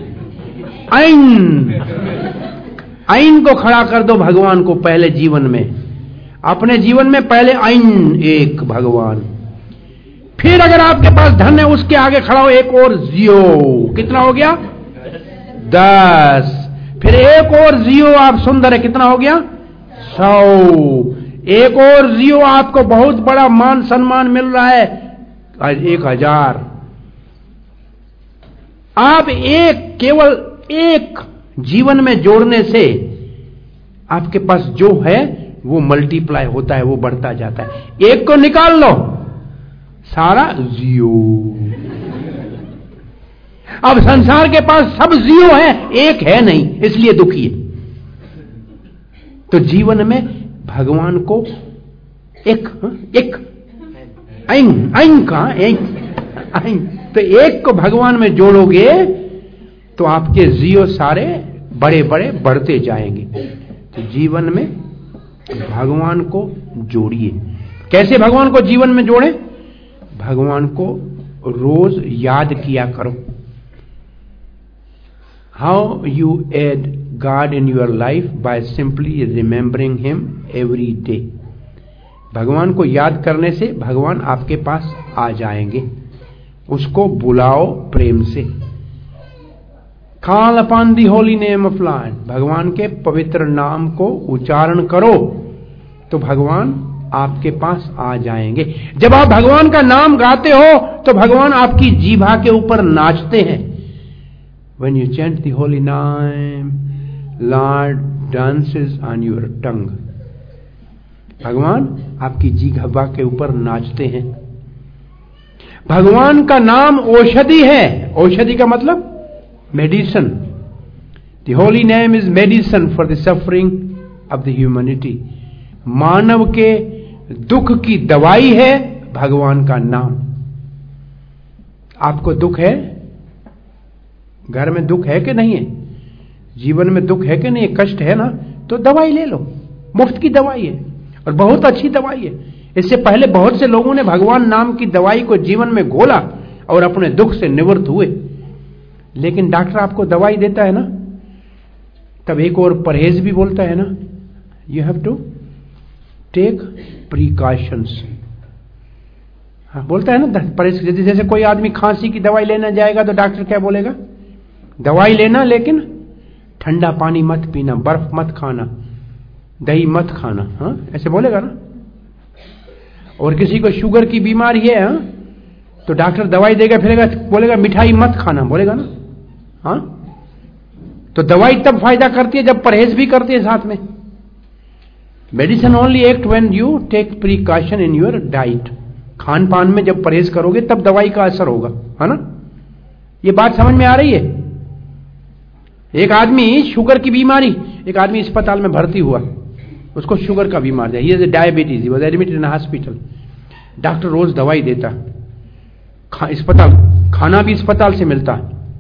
आइन, आइन को खड़ा कर दो भगवान को पहले जीवन में, अपने जीवन में पहले आइन, एक भगवान। फिर अगर आपके पास धन है, उसके आगे खड़ा हो एक और जीरो, कितना हो गया? दस। फिर एक और जीरो, आप सुंदर है, कितना हो गया? सौ। एक और जीरो, आपको बहुत बड़ा मान सम्मान मिल रहा है, एक हजार। आप एक, केवल एक जीवन में जोड़ने से आपके पास जो है वो मल्टीप्लाई होता है, वो बढ़ता जाता है। एक को निकाल लो, सारा जीरो। अब संसार के पास सब जीरो है, एक है नहीं, इसलिए दुखी है। तो जीवन में भगवान को एक, एक, आइन, आइन का एक, आइन, तो एक को भगवान में जोड़ोगे तो आपके जीरो सारे बड़े बड़े बढ़ते जाएंगे। तो जीवन में भगवान को जोड़िए। कैसे भगवान को जीवन में जोड़े? भगवान को रोज याद किया करो। How you add god in your life? By simply remembering him every day. भगवान को याद करने से भगवान आपके पास आ जाएंगे। उसको बुलाओ प्रेम से। Call upon the holy name of lord, भगवान के पवित्र नाम को उच्चारण करो तो भगवान आपके पास आ जाएंगे। जब आप भगवान का नाम गाते हो तो भगवान आपकी जीभा के ऊपर नाचते हैं। When you chant the holy name, Lord dances on your tongue. भगवान आपकी जीभा के ऊपर नाचते हैं। भगवान का नाम औषधि है। औषधि का मतलब medicine. The holy name is medicine for the suffering of the humanity. मानव के दुख की दवाई है भगवान का नाम। आपको दुख है? घर में दुख है कि नहीं है? जीवन में दुख है कि नहीं है? कष्ट है ना? तो दवाई ले लो, मुफ्त की दवाई है और बहुत अच्छी दवाई है। इससे पहले बहुत से लोगों ने भगवान नाम की दवाई को जीवन में घोला और अपने दुख से निवृत्त हुए। लेकिन डॉक्टर आपको दवाई देता है ना, तब एक और परहेज भी बोलता है ना, you have to take precautions. हाँ, बोलता है ना परहेज। जैसे कोई आदमी खांसी की दवाई लेने जाएगा तो डॉक्टर क्या बोलेगा, दवाई लेना लेकिन ठंडा पानी मत पीना, बर्फ मत खाना, दही मत खाना, हाँ ऐसे बोलेगा ना। और किसी को शुगर की बीमारी है, हाँ, तो डॉक्टर दवाई देगा फिर बोलेगा मिठाई मत खाना, बोलेगा ना। हाँ, तो दवाई तब फायदा करती है जब परहेज भी करती है साथ में। Medicine only act when you take precaution in your diet. खान पान में जब परहेज करोगे तब दवाई का असर होगा, है ना। ये बात समझ में आ रही है। एक आदमी शुगर की बीमारी, एक आदमी अस्पताल में भर्ती हुआ, उसको शुगर का बीमार है, he is diabetes, he was admitted in hospital. Doctor रोज दवाई देता, खा, अस्पताल खाना भी अस्पताल से मिलता।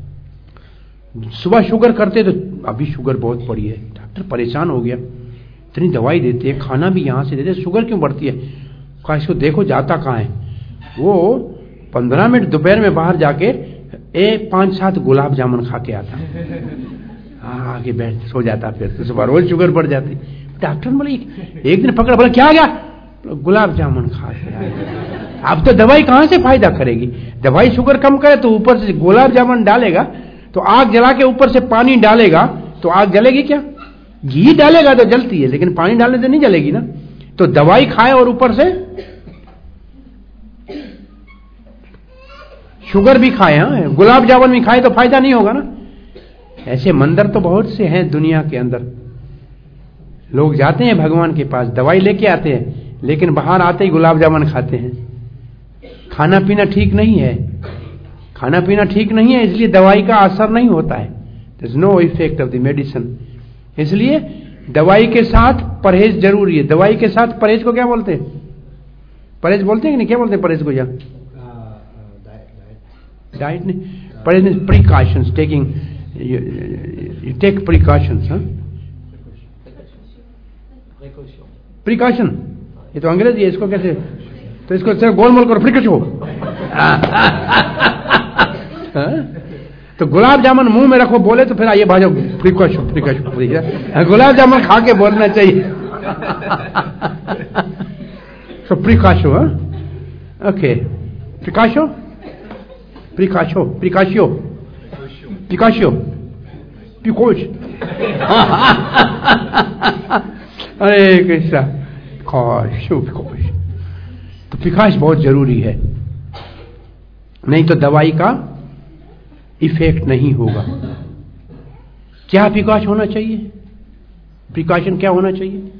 सुबह शुगर करते तो अभी शुगर बहुत बढ़ी है, डॉक्टर परेशान हो गया, इतनी दवाई देते हैं, खाना भी यहां से देते, शुगर क्यों बढ़ती है। कहा इसको देखो जाता कहाँ है। वो पंद्रह मिनट दोपहर में बाहर जाके एक पांच सात गुलाब जामुन खा के आता, हाँ आगे बैठ सो जाता, फिर तो सुबह रोज शुगर बढ़ जाती। डॉक्टर बोले एक दिन पकड़ा, बोला क्या आ गया, गुलाब जामुन खा के। अब तो दवाई कहां से फायदा करेगी, दवाई शुगर कम करे तो ऊपर से गुलाब जामुन डालेगा, तो आग जला के ऊपर से पानी डालेगा तो आग जलेगी क्या, घी डालेगा तो जलती है, लेकिन पानी डालने से नहीं जलेगी ना। तो दवाई खाए और ऊपर से शुगर भी खाए, हाँ गुलाब जामुन भी खाए तो फायदा नहीं होगा ना। ऐसे मंदिर तो बहुत से हैं दुनिया के अंदर, लोग जाते हैं भगवान के पास, दवाई लेके आते हैं, लेकिन बाहर आते ही गुलाब जामुन खाते हैं। खाना पीना ठीक नहीं है, खाना पीना ठीक नहीं है, इसलिए दवाई का असर नहीं होता है, there is no effect of the medicine. इसलिए दवाई के साथ परहेज जरूरी है। दवाई के साथ परहेज को क्या बोलते हैं, परहेज बोलते हैं कि नहीं, क्या बोलते हैं परहेज को, यहाँ डाइट नहीं, परहेज में precautions, taking, you take precautions, हाँ प्रिकॉशन, ये तो अंग्रेजी है, इसको कैसे, तो इसको सिर्फ गोल मोल करो, प्रिकॉशन। तो गुलाब जामुन मुंह में रखो बोले तो फिर आइए भाजो प्रिकॉशन, प्रिकॉशन, गुलाब जामुन खा के बोलना चाहिए। तो प्रिकॉशो, ओके, प्रिकॉशो, प्रिकॉशो, प्रिकॉशियो, प्रिकॉशियो, पिकोश। अरे कृष्णा, पिकाश, पिकाश, तो पिकाश बहुत जरूरी है, नहीं तो दवाई का इफेक्ट नहीं होगा। क्या पिकाश होना चाहिए, प्रिकॉशन क्या होना चाहिए।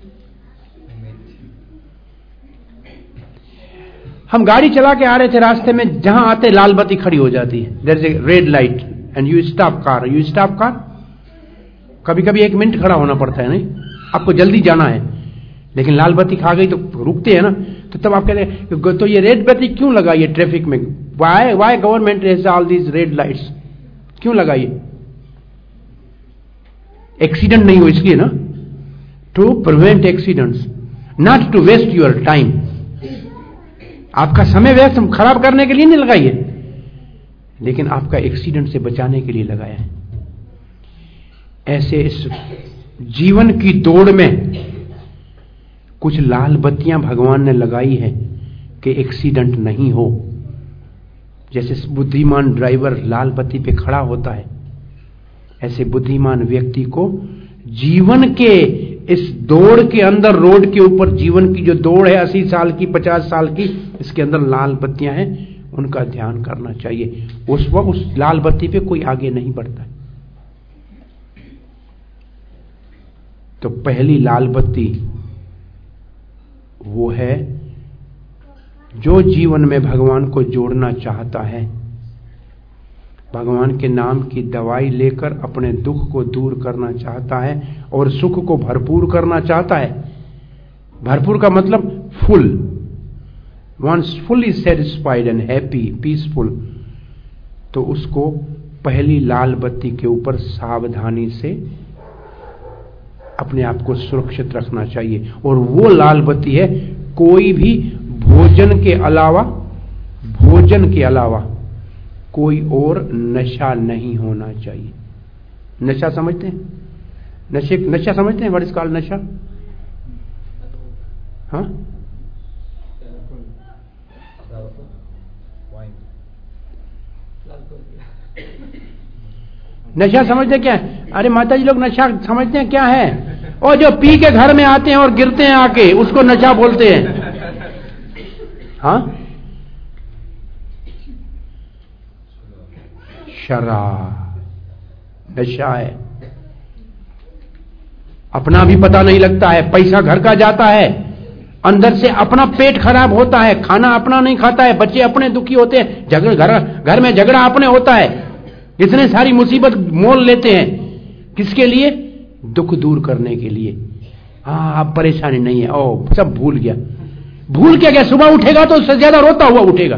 हम गाड़ी चला के आ रहे थे, रास्ते में जहां आते लाल बत्ती खड़ी हो जाती है, there is a red light and you stop car, you stop car. कभी कभी एक मिनट खड़ा होना पड़ता है, नहीं आपको जल्दी जाना है, लेकिन लाल बत्ती खा गई तो रुकते हैं ना, तो तब आप कहते हैं तो ये रेड बत्ती क्यों लगाई है ट्रैफिक में, why why government has all these red lights, क्यों लगाई है, एक्सीडेंट नहीं हो इसलिए ना, to prevent accidents, not to waste your time. आपका समय व्यस्त खराब करने के लिए नहीं लगाई है, लेकिन आपका एक्सीडेंट से बचाने के लिए लगाया है। ऐसे इस जीवन की दौड़ में कुछ लाल बत्तियां भगवान ने लगाई है कि एक्सीडेंट नहीं हो। जैसे बुद्धिमान ड्राइवर लाल बत्ती पे खड़ा होता है, ऐसे बुद्धिमान व्यक्ति को जीवन के इस दौड़ के अंदर, रोड के ऊपर जीवन की जो दौड़ है अस्सी साल की, पचास साल की, इसके अंदर लाल बत्तियां हैं, उनका ध्यान करना चाहिए। उस वक्त उस लाल बत्ती पे कोई आगे नहीं बढ़ता। तो पहली लाल बत्ती वो है जो जीवन में भगवान को जोड़ना चाहता है, भगवान के नाम की दवाई लेकर अपने दुख को दूर करना चाहता है और सुख को भरपूर करना चाहता है। भरपूर का मतलब full, once fully satisfied and happy, peaceful, तो उसको पहली लाल बत्ती के ऊपर सावधानी से अपने आप को सुरक्षित रखना चाहिए। और वो लाल बत्ती है कोई भी भोजन के अलावा, भोजन के अलावा कोई और नशा नहीं होना चाहिए। नशा समझते हैं, नशे नशा समझते हैं, व्हाट इज कॉल्ड नशा, हाँ नशा समझते क्या है? अरे माता जी, लोग नशा समझते हैं क्या है? और जो पी के घर में आते हैं और गिरते हैं आके, उसको नशा बोलते हैं। हाँ, शराब नशा है। अपना भी पता नहीं लगता है, पैसा घर का जाता है, अंदर से अपना पेट खराब होता है, खाना अपना नहीं खाता है, बच्चे अपने दुखी होते हैं, झगड़ा घर घर में झगड़ा अपने होता है, इतने सारी मुसीबत मोल लेते हैं। किसके लिए? दुख दूर करने के लिए। हाँ, अब परेशानी नहीं है, ओ सब भूल गया। भूल क्या गया? सुबह उठेगा तो उससे ज्यादा रोता हुआ उठेगा।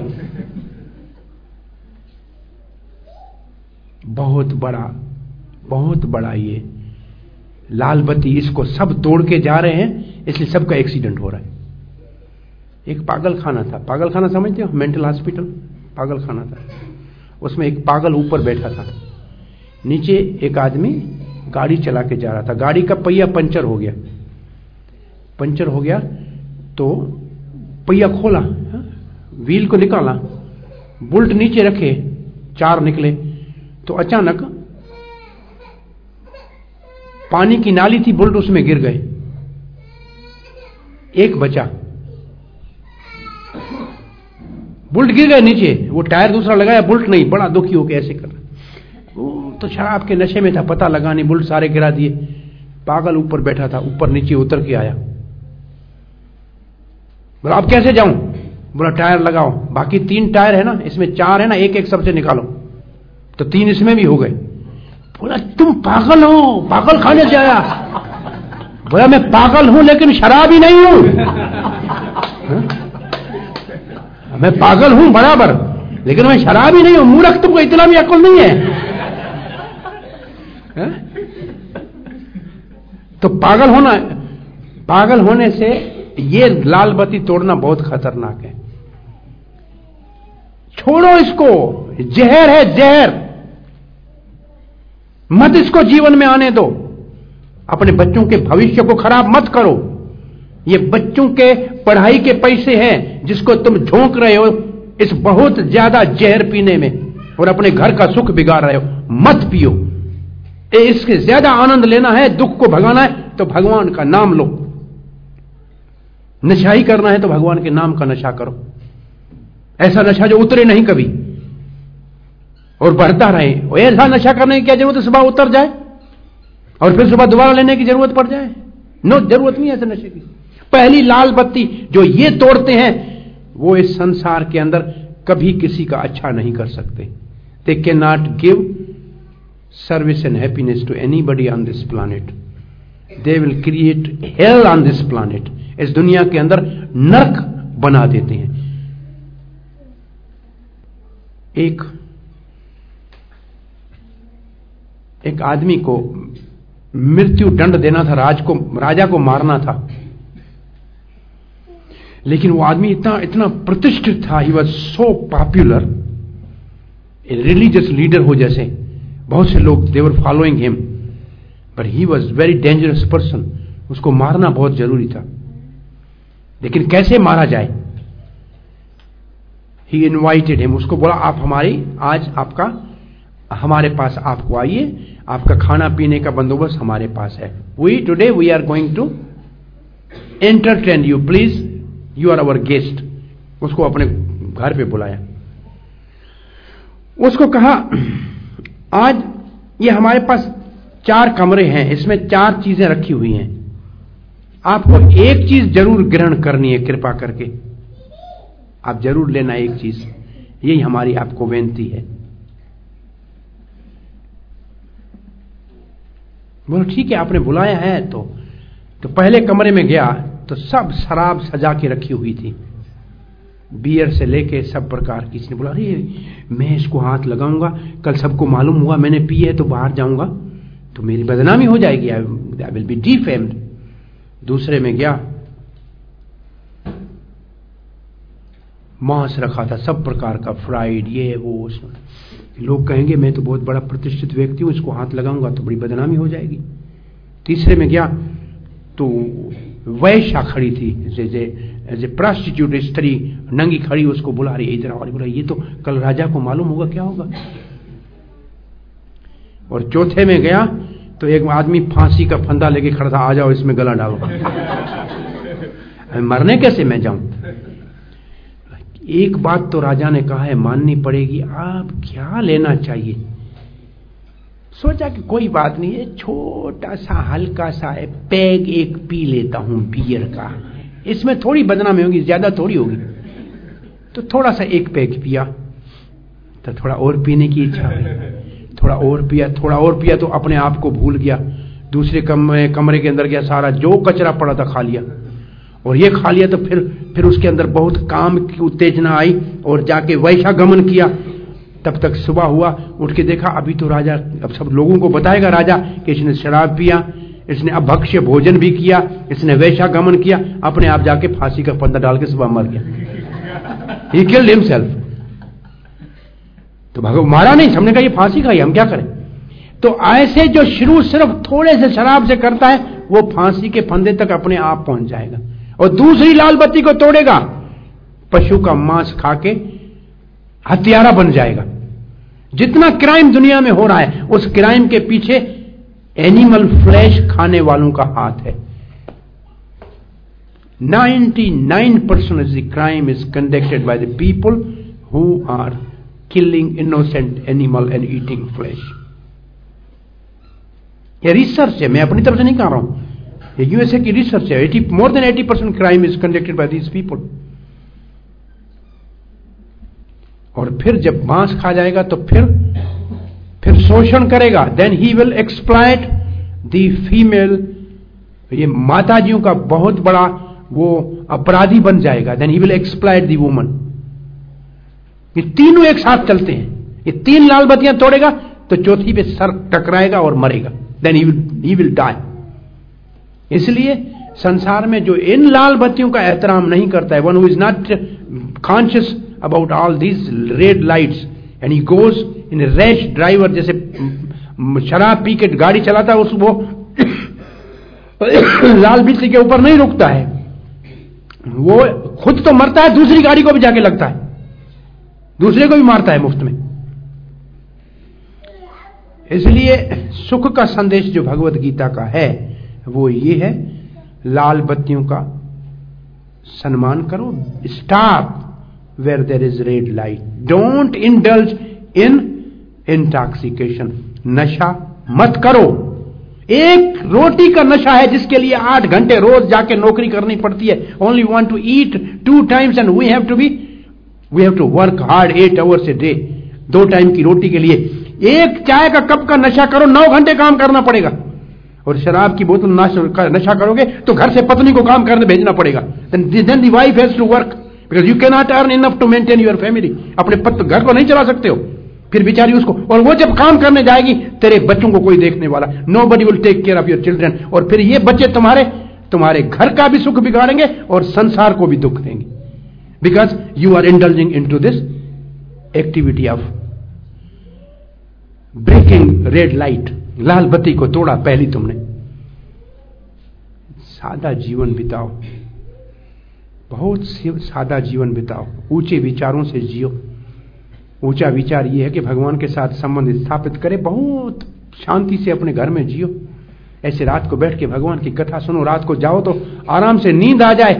बहुत बड़ा बहुत बड़ा ये लाल बत्ती, इसको सब तोड़ के जा रहे हैं, इसलिए सबका एक्सीडेंट हो रहा है। एक पागल खाना था, पागल खाना समझते हो? मेंटल हॉस्पिटल पागल खाना था। उसमें एक पागल ऊपर बैठा था, नीचे एक आदमी गाड़ी चला के जा रहा था। गाड़ी का पहिया पंचर हो गया, पंचर हो गया तो पहिया खोला, व्हील को निकाला, बुल्ट नीचे रखे, चार निकले तो अचानक पानी की नाली थी, बुल्ट उसमें गिर गए, एक बचा। बुल्ट गिर गए नीचे, वो टायर दूसरा लगाया, बुल्ट नहीं, बड़ा दुखी होकर ऐसे कर रहा। वो तो शराब के नशे में था, पता लगा नहीं, बुल्ट सारे गिरा दिए। पागल ऊपर बैठा था, ऊपर नीचे उतर के आया, बोला अब कैसे जाऊं? बोला टायर लगाओ, बाकी तीन टायर है ना, इसमें चार है ना, एक एक सबसे निकालो, तो तीन इसमें भी हो गए। बोला तुम पागल हो, पागल खाने से आया? बोला मैं पागल हूं लेकिन शराबी नहीं हूं। मैं पागल हूं बराबर, लेकिन मैं शराबी नहीं हूं। मूर्ख, तुमको इतना भी अक्ल नहीं है, है? तो पागल होना, पागल होने से ये लाल बत्ती तोड़ना बहुत खतरनाक है। छोड़ो इसको, जहर है जहर, मत इसको जीवन में आने दो। अपने बच्चों के भविष्य को खराब मत करो। ये बच्चों के पढ़ाई के पैसे हैं जिसको तुम झोंक रहे हो इस बहुत ज्यादा जहर पीने में, और अपने घर का सुख बिगाड़ रहे हो। मत पियो, इसके ज्यादा आनंद लेना है, दुख को भगाना है तो भगवान का नाम लो। नशा ही करना है तो भगवान के नाम का नशा करो, ऐसा नशा जो उतरे नहीं कभी और बढ़ता रहे। और ऐसा नशा करने की क्या जरूरत है, सुबह उतर जाए और फिर सुबह दोबारा लेने की जरूरत पड़ जाए? नो, जरूरत नहीं है ऐसे नशे की। पहली लाल बत्ती जो ये तोड़ते हैं वो इस संसार के अंदर कभी किसी का अच्छा नहीं कर सकते। They can not give service and happiness to anybody on this planet. They will create hell on this planet. इस दुनिया के अंदर नरक बना देते हैं। एक एक आदमी को मृत्यु दंड देना था, राज को राजा को मारना था, लेकिन वो आदमी इतना इतना प्रतिष्ठित था, he was so popular, religious leader हो जैसे, बहुत से लोग they were following him, but he was very dangerous person. उसको मारना बहुत जरूरी था, लेकिन कैसे मारा जाए? ही इनवाइटेड हिम, उसको बोला आप हमारी आज आपका हमारे पास आपको आइए, आपका खाना पीने का बंदोबस्त हमारे पास है। We today we are going to entertain you, please you are our guest. उसको अपने घर पे बुलाया, उसको कहा आज ये हमारे पास चार कमरे हैं, इसमें चार चीजें रखी हुई हैं, आपको एक चीज जरूर ग्रहण करनी है, कृपा करके आप जरूर लेना एक चीज, यही हमारी आपको विनती है। बोलो ठीक है, आपने बुलाया है तो तो पहले कमरे में गया तो सब शराब सजा के रखी हुई थी, बियर से लेके सब प्रकार की। इसने बोला अरे मैं इसको हाथ लगाऊंगा, कल सबको मालूम हुआ मैंने पी है तो बाहर जाऊंगा तो मेरी बदनामी हो जाएगी, आई विल बी डिफेम्ड। दूसरे में गया, मांस रखा था सब प्रकार का, फ्राइड, ये वो। लोग कहेंगे मैं तो बहुत बड़ा प्रतिष्ठित व्यक्ति हूं, इसको हाथ लगाऊंगा तो बड़ी बदनामी हो जाएगी। तीसरे में गया तो वैश्या खड़ी थी, जैसे प्रोस्टिट्यूट स्त्री नंगी खड़ी, उसको बुला रही इधर, और बोला ये तो कल राजा को मालूम होगा क्या होगा। और चौथे में गया तो एक आदमी फांसी का फंदा लेके खड़ा था, आ जाओ इसमें गला डालो। मरने कैसे मैं जाऊं? एक बात तो राजा ने कहा है, माननी पड़ेगी, आप क्या लेना चाहिए? सोचा कि कोई बात नहीं है, छोटा सा हल्का सा है पैग एक पी लेता हूं बियर का, इसमें थोड़ी बदनामी होगी, ज्यादा थोड़ी होगी। तो थोड़ा सा एक पैग पिया, तो थोड़ा और पीने की इच्छा हुई, थोड़ा और पिया, थोड़ा और पिया तो अपने आप को भूल गया। दूसरे कमरे कमरे के अंदर गया, सारा जो कचरा पड़ा था खा लिया, और ये खा लिया तो फिर फिर उसके अंदर बहुत काम की उत्तेजना आई और जाके वैशागमन किया। तब तक सुबह हुआ, उठ के देखा अभी तो राजा, अब सब लोगों को बताएगा राजा कि इसने शराब पिया, इसने अभक्ष्य भोजन भी किया, इसने वैशागमन किया, अपने आप जाके फांसी का फंदा डाल के सुबह मर गया। He killed himself। तो भगवान मारा नहीं, हमने कहा ये फांसी खाई, हम क्या करें? तो ऐसे जो शुरू सिर्फ थोड़े से शराब से करता है, वो फांसी के फंदे तक अपने आप पहुंच जाएगा। और दूसरी लाल बत्ती को तोड़ेगा, पशु का मांस खा के हत्यारा बन जाएगा। जितना क्राइम दुनिया में हो रहा है, उस क्राइम के पीछे एनिमल फ्लैश खाने वालों का हाथ है। ninety-nine percent of the crime is conducted by the people who are killing innocent animal and eating flesh। ये रिसर्च है, मैं अपनी तरफ से नहीं कह रहा हूं, ये यूएसए की रिसर्च है। eighty more than eighty percent crime is conducted by these people। और फिर जब मांस खा जाएगा तो फिर फिर शोषण करेगा। Then he will exploit the female, ये माताजियों का बहुत बड़ा वो अपराधी बन जाएगा। Then he will exploit the woman. ये तीनों एक साथ चलते हैं। ये तीन लाल बत्तियां तोड़ेगा तो चौथी पे सर टकराएगा और मरेगा। Then he will he will die. इसलिए संसार में जो इन लाल बत्तियों का एहतराम नहीं करता है, one who is not conscious about all these red lights and he goes in a rash driver, जैसे शराब पी के गाड़ी चलाता है, उस वो लाल बत्ती के ऊपर नहीं रुकता है, वो खुद तो मरता है, दूसरी गाड़ी को भी जाके लगता है, दूसरे को भी मारता है मुफ्त में। इसलिए सुख का संदेश जो भगवत गीता का है वो ये है, लाल बत्तियों का सम्मान करो, stop where there is red light, don't indulge in intoxication, नशा मत करो। एक रोटी का नशा है जिसके लिए आठ घंटे रोज जाके नौकरी करनी पड़ती है। only want to eat two times and we have to be we have to work hard eight hours a day, दो टाइम की रोटी के लिए। एक चाय का कप का नशा करो, नौ घंटे काम करना पड़ेगा। और शराब की बोतल का नशा करोगे तो घर से पत्नी को काम करने भेजना पड़ेगा। then then the wife has to work because you cannot earn enough to maintain your family। अपने पति घर को नहीं चला सकते हो, फिर बेचारी उसको, और वो जब काम करने जाएगी तेरे बच्चों को कोई देखने वाला, nobody will take care of your children। और फिर ये बच्चे तुम्हारे तुम्हारे घर का भी सुख बिगाड़ेंगे और संसार को भी दुख देंगे, because you are indulging into this activity of breaking red light। लाल बत्ती को तोड़ा पहली तुमने। सादा जीवन बिताओ, बहुत सादा जीवन बिताओ, ऊंचे विचारों से जियो। ऊंचा विचार यह है कि भगवान के साथ संबंध स्थापित करें, बहुत शांति से अपने घर में जियो। ऐसे रात को बैठ के भगवान की कथा सुनो, रात को जाओ तो आराम से नींद आ जाए।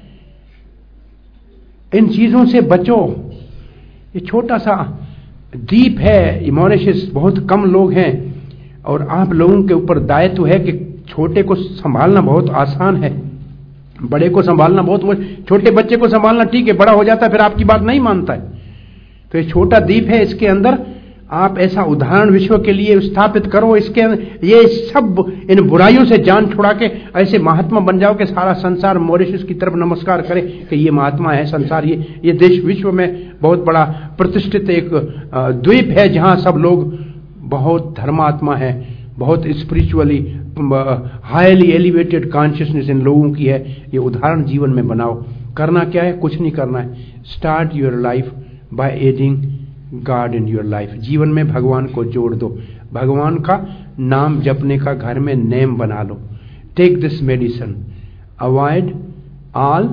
इन चीजों से बचो। ये छोटा सा द्वीप है मॉरिशस, बहुत कम लोग हैं, और आप लोगों के ऊपर दायित्व है कि छोटे को संभालना बहुत आसान है, बड़े को संभालना बहुत, छोटे बच्चे को संभालना ठीक है, बड़ा हो जाता है फिर आपकी बात नहीं मानता है। तो ये छोटा द्वीप है, इसके अंदर आप ऐसा उदाहरण विश्व के लिए स्थापित करो। इसके ये सब इन बुराइयों से जान छुड़ा के ऐसे महात्मा बन जाओ कि सारा संसार मॉरिशस की तरफ नमस्कार करे कि ये महात्मा है। संसार ये ये देश विश्व में बहुत बड़ा प्रतिष्ठित एक द्वीप है जहां सब लोग बहुत धर्मात्मा है, बहुत स्पिरिचुअली हाईली एलिवेटेड कॉन्शियसनेस इन लोगों की है। ये उदाहरण जीवन में बनाओ। करना क्या है? कुछ नहीं करना है। Start your life by adding god in your life. जीवन में भगवान को जोड़ दो, भगवान का नाम जपने का घर में नेम बना लो। Take this medicine, avoid all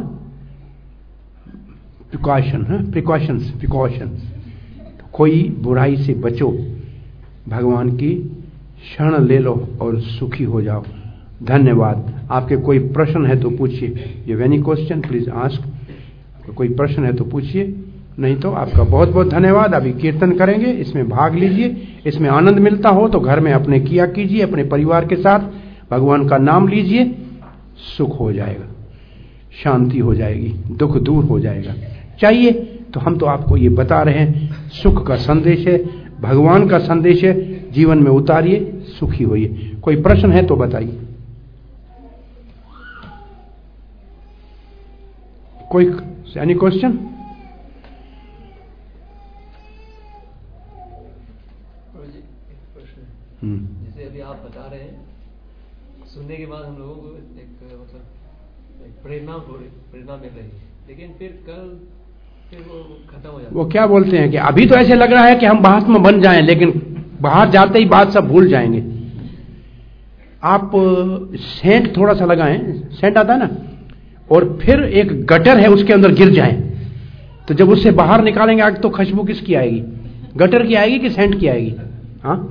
precaution precautions precautions कोई बुराई से बचो, भगवान की क्षण ले लो और सुखी हो जाओ। धन्यवाद। आपके कोई प्रश्न है तो पूछिए। You have any question please ask. कोई प्रश्न है तो पूछिए, नहीं तो आपका बहुत बहुत धन्यवाद। अभी कीर्तन करेंगे, इसमें भाग लीजिए। इसमें आनंद मिलता हो तो घर में अपने किया कीजिए, अपने परिवार के साथ भगवान का नाम लीजिए। सुख हो जाएगा, शांति हो जाएगी, दुख दूर हो जाएगा। चाहिए तो हम तो आपको ये बता रहे हैं, सुख का संदेश है, भगवान का संदेश है, जीवन में उतारिए, सुखी होइए। कोई प्रश्न है तो बताइए। कोई एनी क्वेश्चन? जैसे अभी आप बता रहे हैं, सुनने के बाद हम लोगों को एक मतलब एक प्रेरणा प्रेरणा मिल रही, लेकिन फिर कल फिर वो खत्म हो जाता। वो क्या बोलते हैं कि अभी तो ऐसे लग रहा है कि हम महात्मा बन जाएं, लेकिन बाहर जाते ही बात सब भूल जाएंगे। आप सेंट थोड़ा सा लगाएं, सेंट आता है ना, और फिर एक गटर है उसके अंदर गिर जाएं, तो जब उससे बाहर निकालेंगे आग तो खुशबू किसकी आएगी? गटर की आएगी कि सेंट की आएगी? हाँ,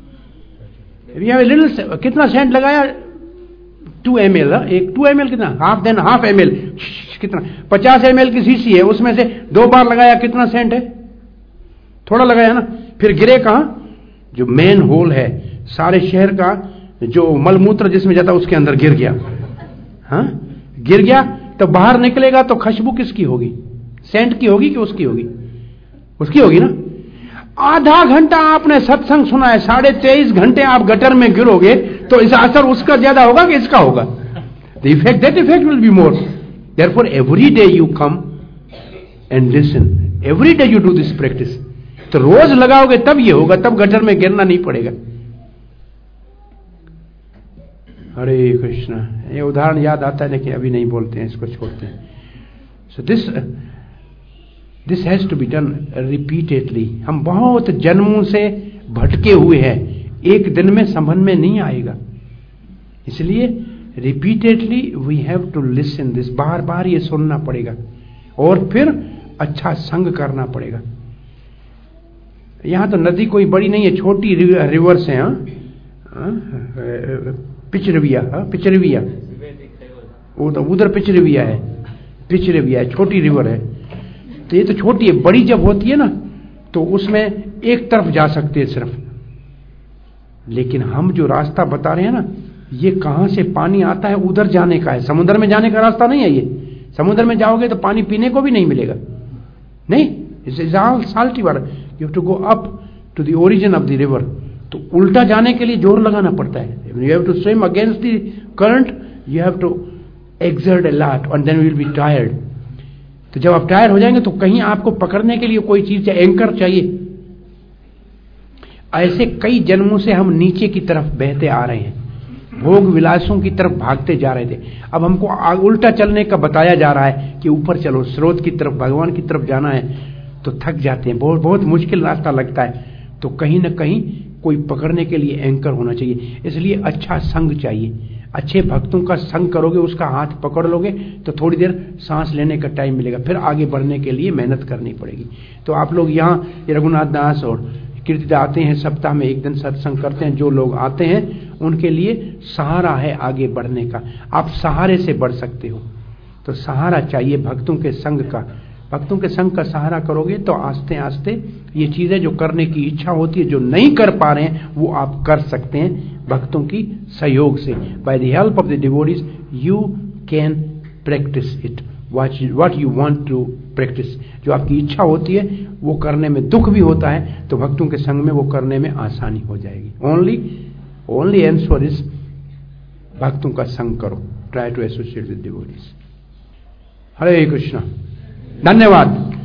लिटिल कितना सेंट लगाया? टू एम एल, एक टू एम एल कितना? Half then half M L कितना? पचास एम एल की शीशी है, उसमें से दो बार लगाया, कितना सेंट है? थोड़ा लगाया ना। फिर गिरे कहां? जो मेन होल है, सारे शहर का जो मलमूत्र जिसमें जाता उसके अंदर गिर गया। हाँ, गिर गया तो बाहर निकलेगा तो खुशबू किसकी होगी? सेंट की होगी कि उसकी होगी? उसकी होगी ना। आधा घंटा आपने सत्संग सुना है, साढ़े तेईस घंटे आप गटर में गिरोगे तो इस असर उसका ज्यादा होगा कि इसका होगा? The effect that effect will be more. Therefore every day you come and listen, every day you do this practice. तो रोज लगाओगे तब ये होगा, तब गटर में गिरना नहीं पड़ेगा। हरे कृष्णा। ये उदाहरण याद आता है लेकिन अभी नहीं बोलते हैं, इसको छोड़ते हैं। So this this has to be done repeatedly. हम बहुत जन्मों से भटके हुए हैं, एक दिन में समझ में नहीं आएगा, इसलिए repeatedly we have to listen this. बार बार ये सुनना पड़ेगा और फिर अच्छा संग करना पड़ेगा। यहां तो नदी कोई बड़ी नहीं है, छोटी रिवर्स है। पिचरविया, पिचरविया उधर पिचरविया है, पिचरविया है, छोटी रिवर है। तो ये तो छोटी है, बड़ी जब होती है ना तो उसमें एक तरफ जा सकते हैं सिर्फ। लेकिन हम जो रास्ता बता रहे हैं ना, ये कहां से पानी आता है उधर जाने का है, समुद्र में जाने का रास्ता नहीं है ये। समुद्र में जाओगे तो पानी पीने को भी नहीं मिलेगा, नहीं, it's all salty water. You have to go up to the origin of the river. तो उल्टा जाने के लिए जोर लगाना पड़ता है। You have to swim against the current, you have to exert a lot and then you will be tired. तो जब आप टायर हो जाएंगे तो कहीं आपको पकड़ने के लिए कोई चीज, एंकर चाहिए। ऐसे कई जन्मों से हम नीचे की तरफ बहते आ रहे हैं, भोग विलासों की तरफ भागते जा रहे थे। अब हमको उल्टा चलने का बताया जा रहा है कि ऊपर चलो, स्रोत की तरफ, भगवान की तरफ जाना है। तो थक जाते हैं, बहुत बहुत मुश्किल रास्ता लगता है। तो कहीं ना कहीं कोई पकड़ने के लिए एंकर होना चाहिए। इसलिए अच्छा संग चाहिए, अच्छे भक्तों का संग करोगे, उसका हाथ पकड़ लोगे तो थोड़ी देर सांस लेने का टाइम मिलेगा, फिर आगे बढ़ने के लिए मेहनत करनी पड़ेगी। तो आप लोग यहाँ रघुनाथ दास और कीर्तिदा आते हैं, सप्ताह में एक दिन सत्संग करते हैं। जो लोग आते हैं उनके लिए सहारा है आगे बढ़ने का। आप सहारे से बढ़ सकते हो, तो सहारा चाहिए भक्तों के संग का। भक्तों के संग का सहारा करोगे तो आस्ते आस्ते ये चीजें जो करने की इच्छा होती है, जो नहीं कर पा रहे हैं, वो आप कर सकते हैं भक्तों की सहयोग से। By the help of the devotees you can practice it what you want to practice. जो आपकी इच्छा होती है वो करने में दुख भी होता है, तो भक्तों के संग में वो करने में आसानी हो जाएगी। ओनली ओनली आंसर इज भक्तों का संग करो, try to associate with devotees. Hare Krishna. धन्यवाद।